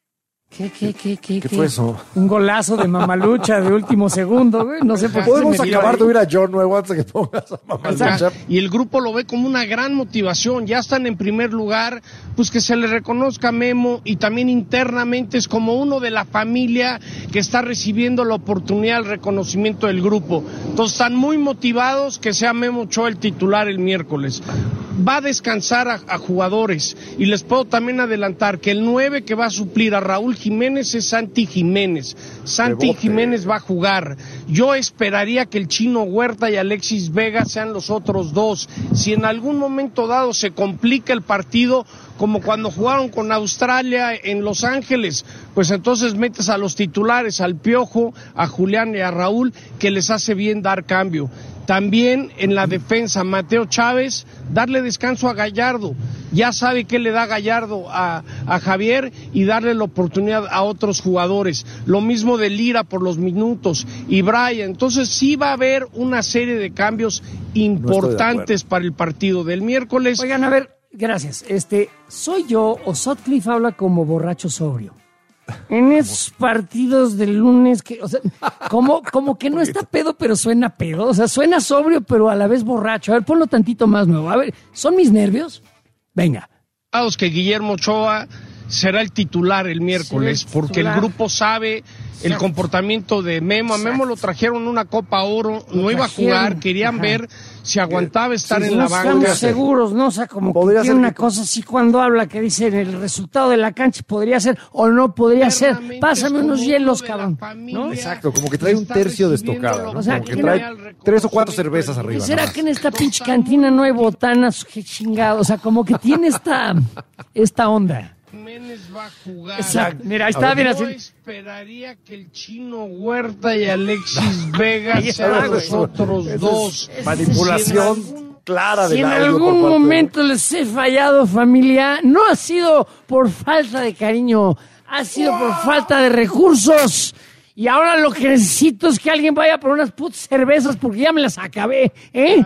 ¿Qué fue eso? Un golazo de Mamalucha de último segundo, güey. No sé por qué. Podemos acabar de oír a John Nuevo antes de que pongas a Mamalucha. Y el grupo lo ve como una gran motivación. Ya están en primer lugar, pues que se le reconozca a Memo, y también internamente es como uno de la familia que está recibiendo la oportunidad, el reconocimiento del grupo. Entonces están muy motivados que sea Memo Ochoa el titular el miércoles. Va a descansar a jugadores, y les puedo también adelantar que el 9 que va a suplir a Raúl Jiménez es Santi Jiménez. Santi Jiménez va a jugar. Yo esperaría que el Chino Huerta y Alexis Vega sean los otros dos. Si en algún momento dado se complica el partido, como cuando jugaron con Australia en Los Ángeles, pues entonces metes a los titulares, al Piojo, a Julián y a Raúl, que les hace bien dar cambio. También en la defensa, Mateo Chávez, darle descanso a Gallardo. Ya sabe qué le da Gallardo a Javier, y darle la oportunidad a otros jugadores. Lo mismo de Lira por los minutos y Brian. Entonces sí va a haber una serie de cambios importantes para el partido del miércoles. Oigan, a ver, gracias. ¿Soy yo o Sutcliffe habla como borracho sobrio? En esos partidos del lunes, que, o sea, como que no está pedo, pero suena pedo. O sea, suena sobrio, pero a la vez borracho. A ver, ponlo tantito más nuevo. A ver, ¿son mis nervios? Venga. Que Guillermo Ochoa será el titular el miércoles, porque el grupo sabe el comportamiento de Memo. A Memo lo trajeron una Copa Oro, no iba a jugar, querían ver si aguantaba estar en la banca. Estamos seguros, ¿no? O sea, como que tiene una cosa así cuando habla que dice el resultado de la cancha podría ser o no podría ser. Pásame unos hielos, cabrón. ¿No? Exacto, como que trae un tercio de estocada, ¿no? O sea, como que trae 3 o 4 cervezas arriba. ¿Será que en esta pinche cantina no hay botanas? Qué chingado. O sea, como que tiene esta onda. Jiménez va a jugar. Exacto. Mira, ahí está bien así. Yo esperaría que el Chino Huerta y Alexis Vega sean los otros dos. Manipulación clara de Si en algún momento les he fallado, familia, no ha sido por falta de cariño, ha sido por falta de recursos. Y ahora lo que necesito es que alguien vaya por unas putas cervezas porque ya me las acabé, ¿eh?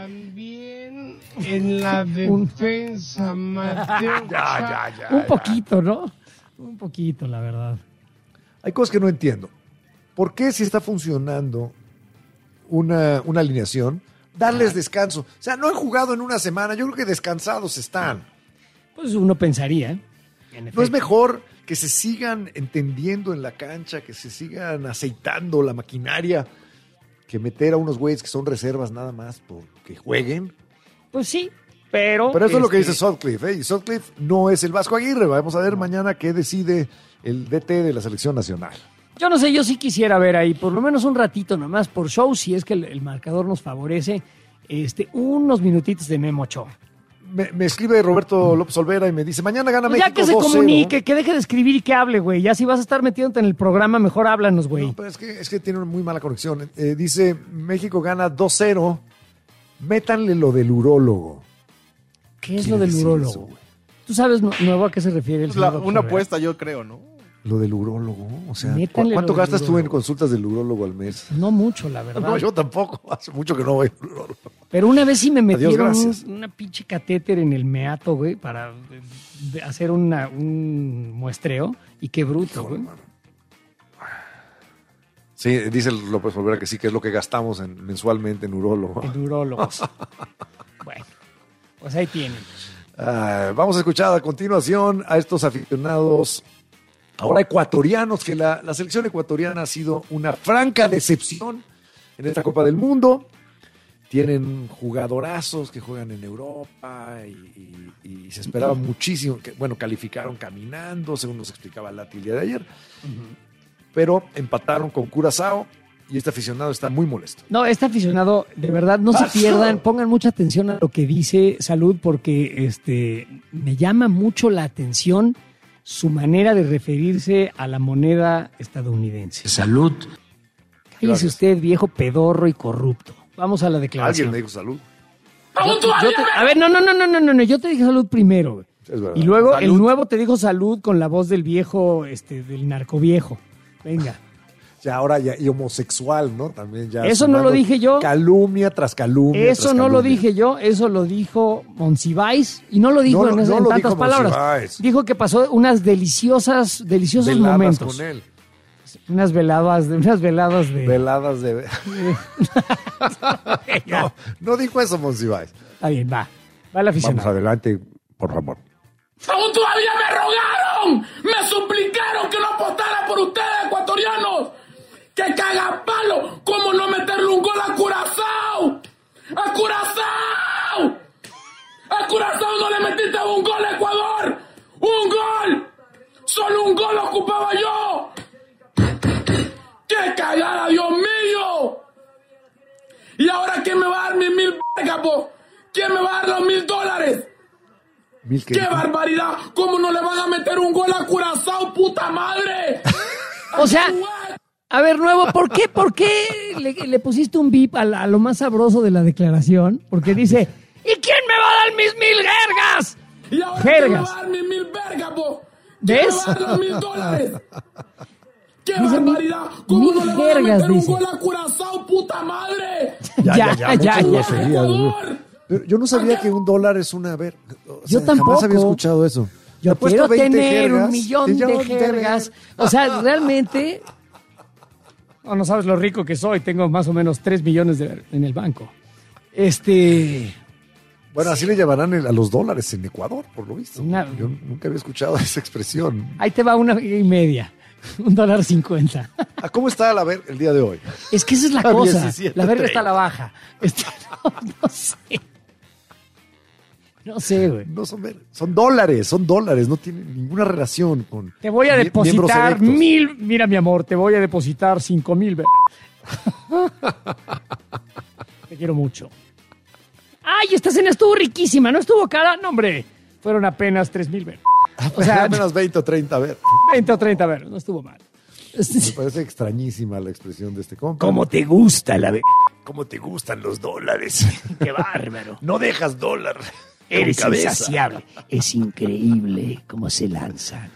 En la defensa, Mateo. Un poquito, ¿no? Un poquito, la verdad. Hay cosas que no entiendo. ¿Por qué, si está funcionando una alineación, darles descanso? O sea, no han jugado en una semana. Yo creo que descansados están. Pues uno pensaría, ¿eh? ¿No es mejor que se sigan entendiendo en la cancha, que se sigan aceitando la maquinaria, que meter a unos güeyes que son reservas nada más porque jueguen? Pues sí, pero eso es lo que dice Sutcliffe, ¿eh? Y Sutcliffe no es el Vasco Aguirre. Vamos a ver mañana qué decide el DT de la selección nacional. Yo no sé, yo sí quisiera ver ahí, por lo menos un ratito nomás, por show, si es que el marcador nos favorece, unos minutitos de Memo Ochoa. Me escribe Roberto López Olvera y me dice, mañana gana México 2-0. Ya que se comunique, que deje de escribir y que hable, güey. Ya si vas a estar metiéndote en el programa, mejor háblanos, güey. No, pero es que tiene una muy mala conexión. Dice, México gana 2-0. Métanle lo del urólogo. ¿Qué es lo del urólogo? ¿Tú sabes, Nuevo, a qué se refiere el señor Una apuesta, yo creo, ¿no? Lo del urólogo, o sea, Métanle ¿cuánto lo gastas del tú en consultas del urólogo al mes? No mucho, la verdad. No, yo tampoco, hace mucho que no voy al urólogo. Pero una vez sí me metieron Adiós, una pinche catéter en el meato, güey, para hacer un muestreo, y qué bruto, güey. Sí, dice López Olvera que sí, que es lo que gastamos mensualmente en urólogo. En urólogos. Bueno, pues ahí tienen. Vamos a escuchar a continuación a estos aficionados, ahora ecuatorianos, que la selección ecuatoriana ha sido una franca decepción en esta Copa del Mundo. Tienen jugadorazos que juegan en Europa y se esperaba muchísimo, calificaron caminando, según nos explicaba Lati el día de ayer. Pero empataron con Curazao y este aficionado está muy molesto. No, este aficionado, de verdad, no se pierdan, pongan mucha atención a lo que dice Salud, porque me llama mucho la atención su manera de referirse a la moneda estadounidense. Salud. Cállese usted, viejo pedorro y corrupto. Vamos a la declaración. Alguien me dijo salud. A ver, no, yo te dije salud primero, güey. Es verdad. Y luego Salud. el nuevo te dijo salud con la voz del viejo, del narcoviejo. Venga. Ya ahora ya, y homosexual, ¿no? También ya. Eso no lo dije yo. Calumnia tras calumnia. Eso no lo dije yo, eso lo dijo Monsiváis y no lo dijo en tantas palabras. Monsiváis. Dijo que pasó unos deliciosos Veladas momentos. con él. Unas veladas de... Veladas de... no dijo eso, Monsiváis. Está bien, va la afición. Vamos adelante, por favor. ¡Aún todavía me rogaron! ¡Me suplicaron que no apostara por ustedes, ecuatorianos! ¡Que cagapalo! ¿Cómo no meterle un gol a Curazao? ¡A Curazao! ¡A Curazao no le metiste un gol a Ecuador! ¡Un gol! ¡Solo un gol ocupaba yo! ¡Qué cagada, Dios mío! ¿Y ahora quién me va a dar mis 1,000 vergas, po? ¿Quién me va a dar los $1,000? ¡Qué barbaridad! ¿Cómo no le van a meter un gol a Curazao, puta madre? O sea, a ver, Nuevo, ¿por qué le pusiste un bip a lo más sabroso de la declaración? Porque dice, ¿y quién me va a dar mis 1,000 jergas? ¿Y ahora quién me va a dar mis 1,000 vergas, po? ¿Quién me va a dar los $1,000? ¡Qué dice barbaridad! ¿Cómo no le van a jergas, meter un dice. gol a Curazao, puta madre? Ya. Pero yo no sabía que $1 es una... Yo tampoco. Jamás había escuchado eso. Yo quiero tener jergas, 1,000,000 de jergas. O sea, realmente... No sabes lo rico que soy. Tengo más o menos 3 millones en el banco. Bueno, así le llamarán a los dólares en Ecuador, por lo visto. Yo nunca había escuchado esa expresión. Ahí te va 1,5. $1.50. ¿Cómo está la verga el día de hoy? Es que esa es la A cosa. 17, La verga 30. está a la baja. No sé. No sé, güey. No son dólares, no tienen ninguna relación con... Te voy a depositar 1,000. Mira, mi amor, te voy a depositar 5,000. Te quiero mucho. ¡Ay, esta cena estuvo riquísima! ¿No estuvo cara? No, hombre. Fueron apenas 3,000. O sea, apenas 20 o 30, 20 o 30, no estuvo mal. Me parece extrañísima la expresión de este compa. ¿Cómo te gusta la ¿Cómo te gustan los dólares? ¡Qué bárbaro! No dejas dólar. Eres insaciable. Es increíble cómo se lanzan.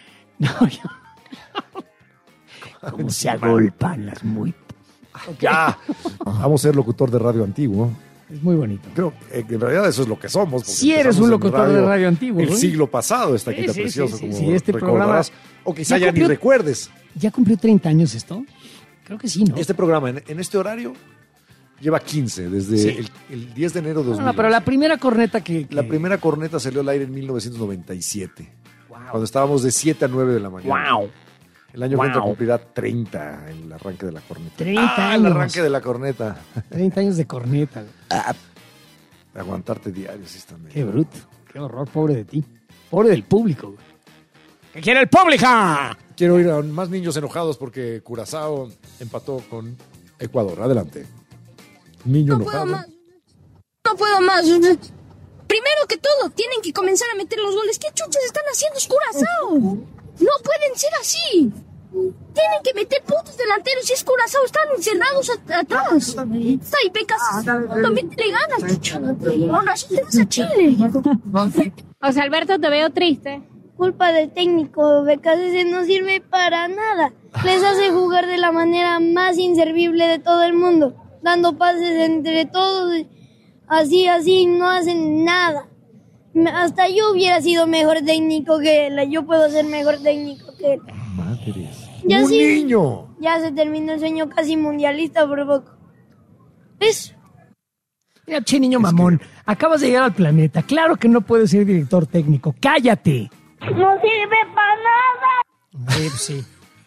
Cómo se agolpan las muy... Ya. Vamos a ser locutor de radio antiguo. Es muy bonito. Creo que en realidad eso es lo que somos. Si eres un locutor de radio antiguo. El siglo pasado, esta quita preciosa. Sí, este programa. O quizá ya ni recuerdes. ¿Ya cumplió 30 años esto? Creo que sí, ¿no? Este programa, en este horario, lleva 15, desde el 10 de enero de 2000. No, pero la primera corneta La primera corneta salió al aire en 1997. Wow. Cuando estábamos de 7 a 9 de la mañana. ¡Wow! El año que entra cumplirá 30 el arranque de la corneta. 30 años. El arranque de la corneta. 30 años de corneta. Aguantarte diario, sí está medio. Qué bruto. Qué horror, pobre de ti. Pobre del público, güey. ¿Qué quiere el público? Quiero ir a más niños enojados porque Curazao empató con Ecuador. Adelante. Niño enojado. No puedo más. Primero que todo, tienen que comenzar a meter los goles. ¿Qué chuchas están haciendo? Es Curazao. No pueden ser así. Tienen que meter puntos delanteros. Si es Curazao, están encerrados atrás. Está ahí, Pecas. No métele ganas, chucha. Ahora sí te vas a Chile. O sea, Alberto, te veo triste. Culpa del técnico, Becas, ese no sirve para nada. Les hace jugar de la manera más inservible de todo el mundo, dando pases entre todos, así, no hacen nada. Hasta yo hubiera sido mejor técnico que él, yo puedo ser mejor técnico que él. Madres. Ya ¡Un niño! Ya se terminó el sueño casi mundialista por poco. ¿Ves? Mira, che, niño mamón, acabas de llegar al planeta. Claro que no puedes ser director técnico. ¡Cállate! No sirve para nada. Sí.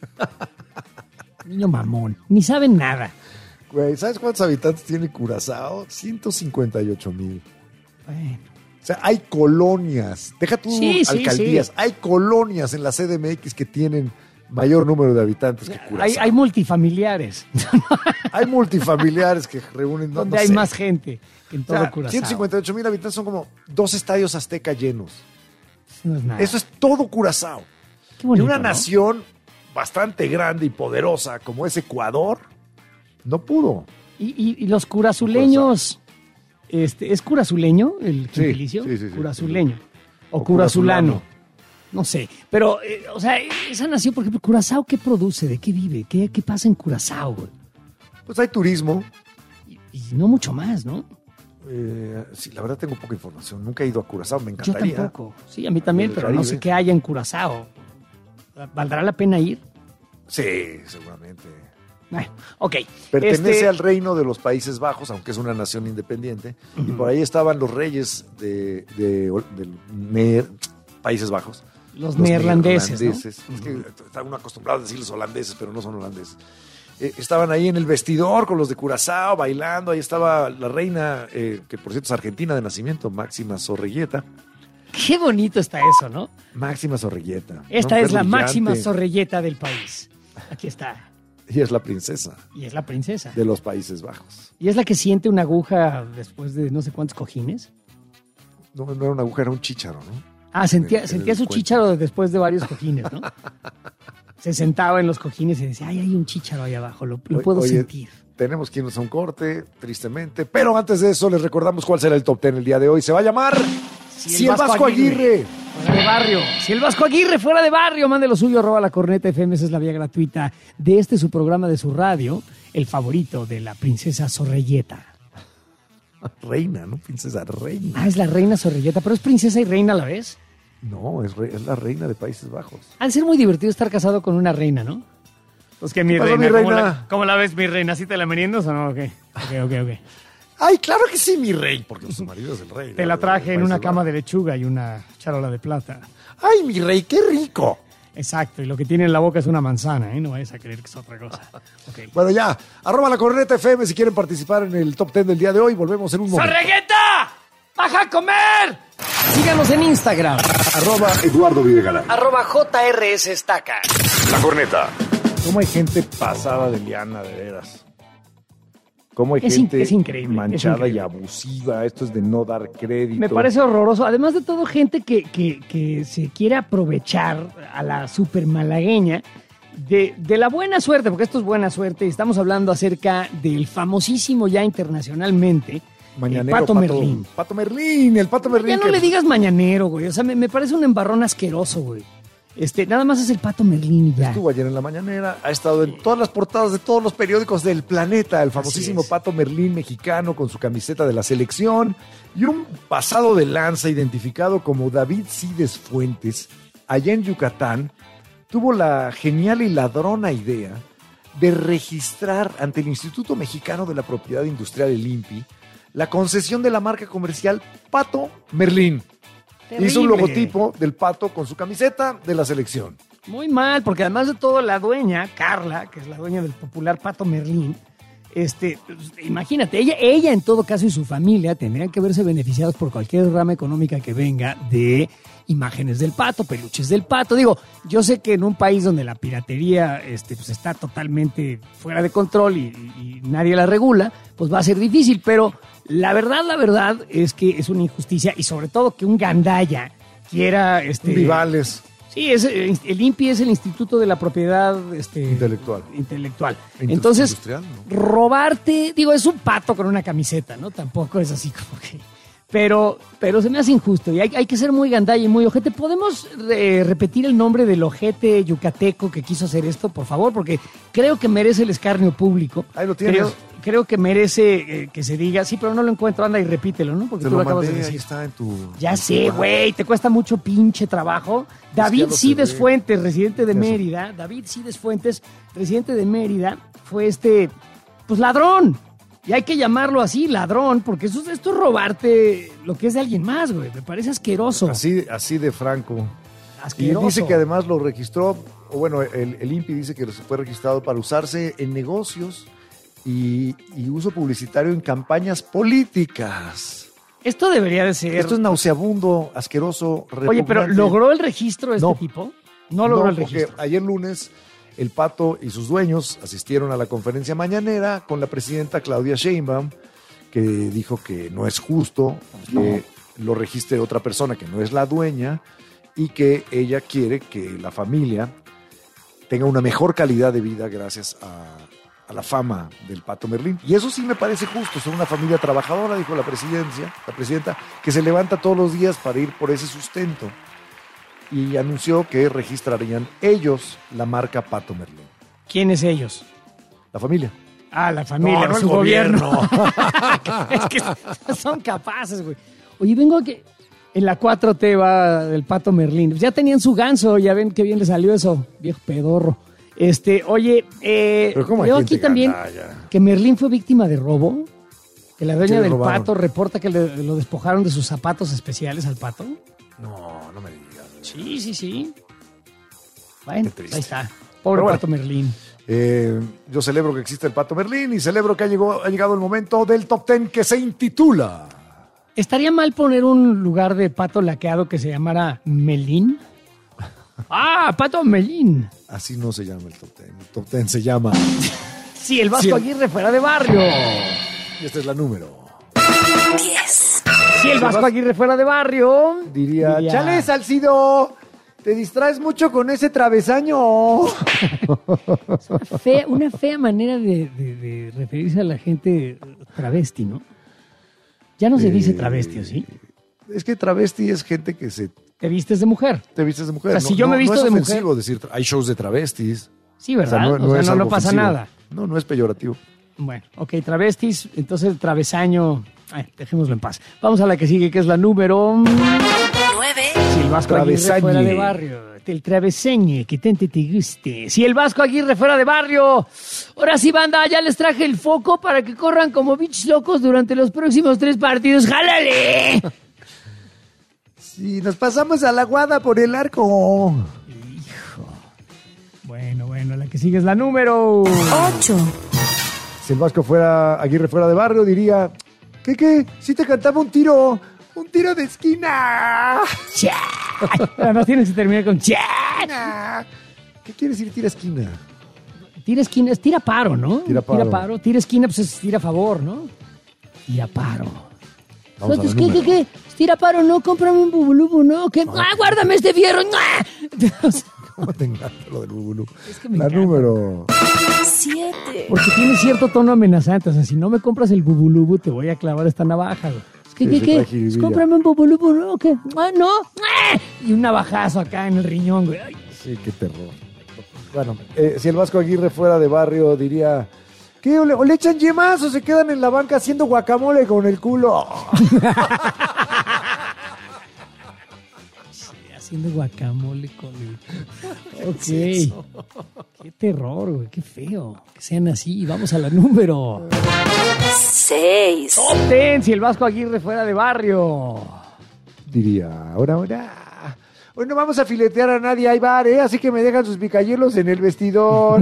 Niño mamón, ni saben nada. Güey, ¿sabes cuántos habitantes tiene Curazao? 158,000. Bueno. O sea, hay colonias. Deja tú alcaldías. Hay colonias en la CDMX que tienen mayor número de habitantes que Curazao. Hay multifamiliares. Hay multifamiliares que reúnen... Donde hay más gente que en todo Curazao. 158,000 habitantes son como 2 estadios Azteca llenos. No es nada. Eso es todo Curazao. Qué bonito, y una ¿no? nación bastante grande y poderosa como es Ecuador, no pudo. Y los curazuleños, ¿es curazuleño el gentilicio? Sí. Curazuleño. O curazulano. no sé. Pero, o sea, esa nación, por ejemplo, Curazao, ¿qué produce? ¿De qué vive? ¿Qué pasa en Curazao, güey? Pues hay turismo. Y no mucho más, ¿no? Sí, la verdad tengo poca información. Nunca he ido a Curazao, me encantaría. Yo tampoco. Sí, a mí también, pero no sé qué haya en Curazao. ¿Valdrá la pena ir? Sí, seguramente. Bueno, ok. Pertenece al reino de los Países Bajos, aunque es una nación independiente. Y por ahí estaban los reyes de Países Bajos. Los neerlandeses, ¿no? Es que está uno acostumbrado a decir los holandeses, pero no son holandeses. Estaban ahí en el vestidor con los de Curazao bailando. Ahí estaba la reina, que por cierto es argentina de nacimiento, Máxima Zorrilleta. Qué bonito está eso, ¿no? Máxima Zorrilleta. Esta es la máxima Zorrilleta del país. Aquí está. Y es la princesa. Y es la princesa. De los Países Bajos. ¿Y es la que siente una aguja después de no sé cuántos cojines? No era una aguja, era un chícharo, ¿no? Ah, sentía su chícharo después de varios cojines, ¿no? Se sentaba en los cojines y decía, ay, hay un chícharo ahí abajo, lo puedo sentir. Tenemos que irnos a un corte, tristemente. Pero antes de eso, les recordamos cuál será el top 10 el día de hoy. Se va a llamar Si el Vasco Aguirre. Fuera de barrio. Si el Vasco Aguirre fuera de barrio, mande lo suyo, @lacorneta.fm. Esa es la vía gratuita de su programa de su radio, el favorito de la princesa Zorrilleta. Reina, ¿no? Princesa reina. Ah, es la reina Zorrilleta, pero es princesa y reina a la vez. No, es la reina de Países Bajos. Ha de ser muy divertido estar casado con una reina, ¿no? Pues que mi reina, ¿cómo la ves, mi reina? ¿Sí te la meriendas o no? Ok. Ay, claro que sí, mi rey, porque su marido es el rey. Te la traje en una cama de lechuga y una charola de plata. Ay, mi rey, qué rico. Exacto, y lo que tiene en la boca es una manzana, ¿eh? No vayas a creer que es otra cosa. Okay. Bueno, ya, @lacorneta.fm si quieren participar en el top 10 del día de hoy. Volvemos en un momento. ¡Zorrilleta! ¡Baja a comer! Síganos en Instagram. @Eduardo Videgaray. @JRS Estaca. La Corneta. ¿Cómo hay gente pasada de liana, de veras? ¿Cómo hay gente increíble, manchada y abusiva? Esto es de no dar crédito. Me parece horroroso. Además de todo, gente que se quiere aprovechar a la super malagueña de la buena suerte, porque esto es buena suerte. Estamos hablando acerca del famosísimo ya internacionalmente Mañanero, el Pato Merlín. El Pato Merlín. Ya no le digas mañanero, güey. O sea, me parece un embarrón asqueroso, güey. Nada más es el Pato Merlín y ya. Estuvo ayer en la mañanera, ha estado en todas las portadas de todos los periódicos del planeta, el famosísimo Pato Merlín mexicano con su camiseta de la selección y un pasado de lanza identificado como David Cides Fuentes, allá en Yucatán, tuvo la genial y ladrona idea de registrar ante el Instituto Mexicano de la Propiedad Industrial, el INPI, la concesión de la marca comercial Pato Merlín. Terrible. Hizo un logotipo del pato con su camiseta de la selección. Muy mal, porque además de todo, la dueña, Carla, que es la dueña del popular Pato Merlín, imagínate, ella en todo caso y su familia tendrían que verse beneficiados por cualquier rama económica que venga de imágenes del pato, peluches del pato. Digo, yo sé que en un país donde la piratería pues está totalmente fuera de control y nadie la regula, pues va a ser difícil, pero la verdad es que es una injusticia y sobre todo que un gandaya quiera... Rivales. Sí, el INPI es el Instituto de la Propiedad Intelectual. Entonces, ¿no? Robarte, digo, es un pato con una camiseta, ¿no? Tampoco es así como que... Pero se me hace injusto y hay que ser muy gandalla y muy ojete. ¿Podemos repetir el nombre del ojete yucateco que quiso hacer esto, por favor? Porque creo que merece el escarnio público. Ahí lo tienes. Creo que merece que se diga, sí, pero no lo encuentro, anda y repítelo, ¿no? Porque tú lo acabas de decir. Ahí está en tu... Ya sé, güey, te cuesta mucho pinche trabajo. David Cides Fuentes, residente de Mérida. David Cides Fuentes, residente de Mérida, fue pues ladrón. Y hay que llamarlo así, ladrón, porque esto es robarte lo que es de alguien más, güey. Me parece asqueroso. Así de franco. Asqueroso. Y dice que además lo registró, o bueno, el INPI dice que fue registrado para usarse en negocios y uso publicitario en campañas políticas. Esto debería de ser... Esto es nauseabundo, asqueroso, repugnante. Oye, pero ¿logró el registro este tipo? No logró el registro. Porque ayer lunes el Pato y sus dueños asistieron a la conferencia mañanera con la presidenta Claudia Sheinbaum, que dijo que no es justo que lo registre otra persona que no es la dueña y que ella quiere que la familia tenga una mejor calidad de vida gracias a la fama del Pato Merlín. Y eso sí me parece justo. Son una familia trabajadora, dijo la presidenta, que se levanta todos los días para ir por ese sustento. y anunció que registrarían ellos la marca Pato Merlín. ¿Quiénes ellos? La familia. Ah, la familia, No su el gobierno. Es que son capaces, güey. Oye, vengo aquí. En la 4T va del Pato Merlín. Ya tenían su ganso, ya ven qué bien le salió eso, viejo pedorro. Oye, veo aquí también que Merlín fue víctima de robo. Que la dueña del Pato reporta que lo despojaron de sus zapatos especiales al Pato. No me digas. Sí. Bueno, ahí está. Pobre Pato Merlín. Yo celebro que existe el Pato Merlín y celebro que ha llegado el momento del Top 10 que se intitula... ¿Estaría mal poner un lugar de pato laqueado que se llamara Melín? ¡Ah, Pato Melín! Así no se llama el Top 10. El Top 10 se llama... Si el Vasco Aguirre fuera de barrio. Y esta es la número 10. Si el Vasco Aguirre fuera de barrio... Diría... ¡Chale, Salcido! Te distraes mucho con ese travesaño. Una fea manera de referirse a la gente travesti, ¿no? Ya no se dice travesti, ¿o sí? Es que travesti es gente que se... ¿Te vistes de mujer? Te vistes de mujer. O sea, si yo me visto de mujer... No es ofensivo decir, hay shows de travestis. Sí, ¿verdad? O sea, no pasa nada. No es peyorativo. Bueno, ok, travestis, entonces el travesaño... dejémoslo en paz. Vamos a la que sigue, que es la número... 9. Si el Vasco Aguirre fuera de barrio... El travesaño, que tanto te guste. Si el Vasco Aguirre fuera de barrio. Ahora sí, banda, ya les traje el foco para que corran como bichos locos durante los próximos 3 partidos. ¡Jálale! Si nos pasamos a la guada por el arco. Hijo. Bueno, la que sigue es la número 8. Si el Vasco Aguirre fuera de barrio, diría... ¿Qué? Si te cantaba un tiro de esquina. No tienes que terminar con ¿Qué quiere decir tira esquina? Tira esquina es tira paro, ¿no? Tira paro. Tira esquina pues es tira favor, ¿no? Tira paro. Entonces, ¿qué? Tira paro, no, cómprame un bubulubu, ¿no? ¿Qué? Guárdame este fierro. ¿Cómo te encanta lo del bubulubu? Es que me la encanta. Número 7. Porque tiene cierto tono amenazante. O sea, si no me compras el bubulubu, te voy a clavar esta navaja, güey. ¿Qué? Pues cómprame un bubulubu, ¿no? ¿Qué? No. Y un navajazo acá en el riñón, güey. Ay. Sí, qué terror. Bueno, si el Vasco Aguirre fuera de barrio, diría... ¿Qué? ¿O le echan yemas o se quedan en la banca haciendo guacamole con el culo? Haciendo guacamole con el... Ok. Qué terror, güey. Qué feo. Que sean así. Y vamos a la número 6. Top 10. Si el Vasco Aguirre fuera de barrio. Diría, ahora. Hoy no vamos a filetear a nadie, hay bar, así que me dejan sus picayelos en el vestidor.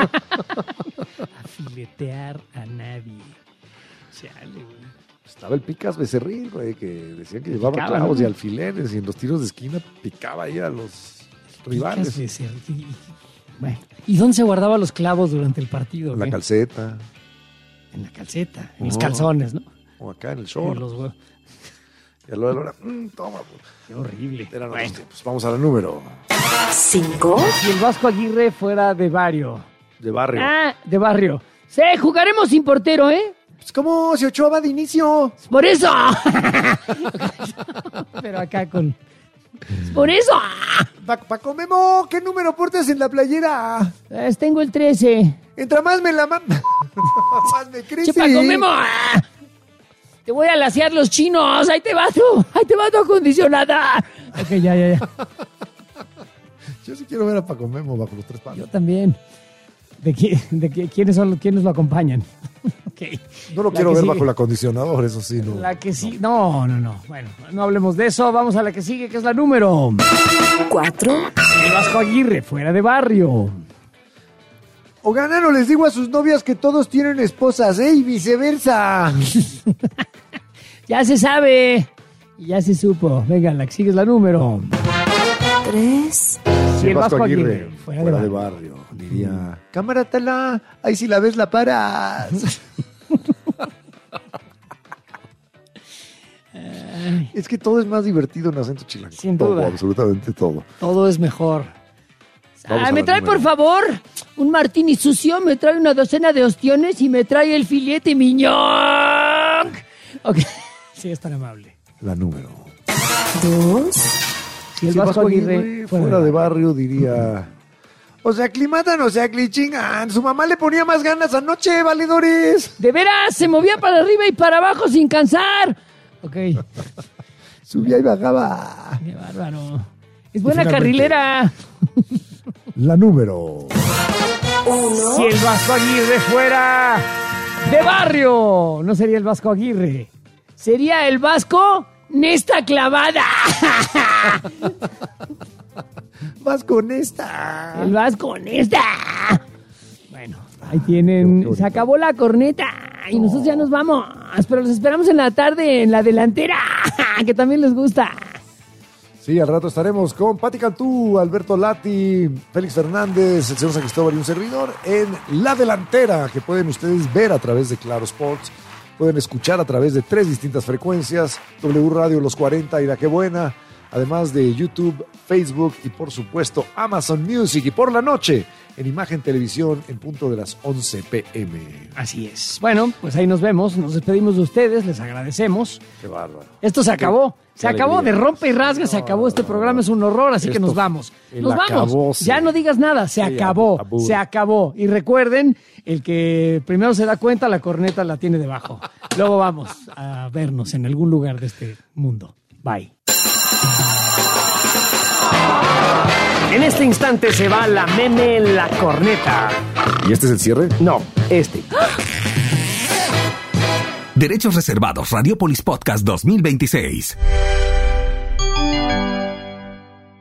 A filetear a nadie. Chale, güey. Estaba el Picas Becerril, güey, que decían que llevaba clavos, ¿no? Y alfileres, y en los tiros de esquina picaba ahí a los rivales. Bueno, ¿y dónde se guardaba los clavos durante el partido? En la calceta. En la calceta, en los calzones, ¿no? O acá en el short. En los huevos. Y a lo de la hora, toma. Qué horrible. Eran los tiempos. Vamos a la número 5. Si el Vasco Aguirre fuera de barrio. De barrio. De barrio. Sí, jugaremos sin portero, ¿eh? Pues como si Ochoa va de inicio. ¡Por eso! Pero acá con... ¡Por eso! Paco Memo, ¿qué número portas en la playera? Tengo el 13. Entra más me la... más me crece. ¡Che, Paco Memo! Te voy a lasear los chinos. Ahí te va tu acondicionada. Ok, ya. Yo sí quiero ver a Paco Memo bajo los 3 palos. Yo también. ¿Quiénes lo acompañan? Okay. No lo quiero ver bajo el acondicionador, eso sí, no. La que sí. No. Bueno, no hablemos de eso. Vamos a la que sigue, que es la número 4. El Vasco Aguirre, fuera de barrio. O ganan o les digo a sus novias que todos tienen esposas, y viceversa. Ya se sabe. Y ya se supo. Venga, la que sigue es la número 3. Si el Vasco Aguirre, fuera de barrio, diría, cámara tala, ahí si la ves la paras. Es que todo es más divertido en acento chilango. Sin duda. Todo, absolutamente todo. Todo es mejor. ¿Me trae por favor un martini sucio? ¿Me trae una docena de ostiones? Y me trae el filete miñón. Ok, sí, es tan amable. La número 2. Si el Vasco Aguirre fuera de barrio diría... O sea, aclimatan, o sea, clichingan. Su mamá le ponía más ganas anoche, valedores. De veras, se movía para arriba y para abajo sin cansar. Ok. Subía y bajaba. Qué bárbaro. Es buena carrilera. La número 1. Si el Vasco Aguirre fuera de barrio, no sería el Vasco Aguirre. Sería el Vasco Nesta Clavada. Vasco Nesta. El Vasco Nesta. Bueno, ahí tienen. Se acabó la corneta y nosotros ya nos vamos. Pero los esperamos en la tarde en la delantera, que también les gusta. Sí, al rato estaremos con Pati Cantú, Alberto Lati, Félix Fernández, el señor San Cristóbal y un servidor en La Delantera, que pueden ustedes ver a través de Claro Sports, pueden escuchar a través de 3 distintas frecuencias, W Radio Los 40 y La Que Buena, además de YouTube, Facebook y por supuesto Amazon Music, y por la noche en Imagen Televisión en punto de las 11 p.m. Así es. Bueno, pues ahí nos vemos, nos despedimos de ustedes, les agradecemos. Qué bárbaro. Esto se acabó. Se acabó alegría. de rompe y rasga, se acabó este programa, es un horror, así que nos vamos. Nos vamos. Ya no digas nada, se acabó, se acabó. Y recuerden, el que primero se da cuenta, la corneta la tiene debajo. Luego vamos a vernos en algún lugar de este mundo. Bye. En este instante se va la meme la corneta. ¿Y este es el cierre? No, este. Derechos reservados, Radiopolis Podcast 2026.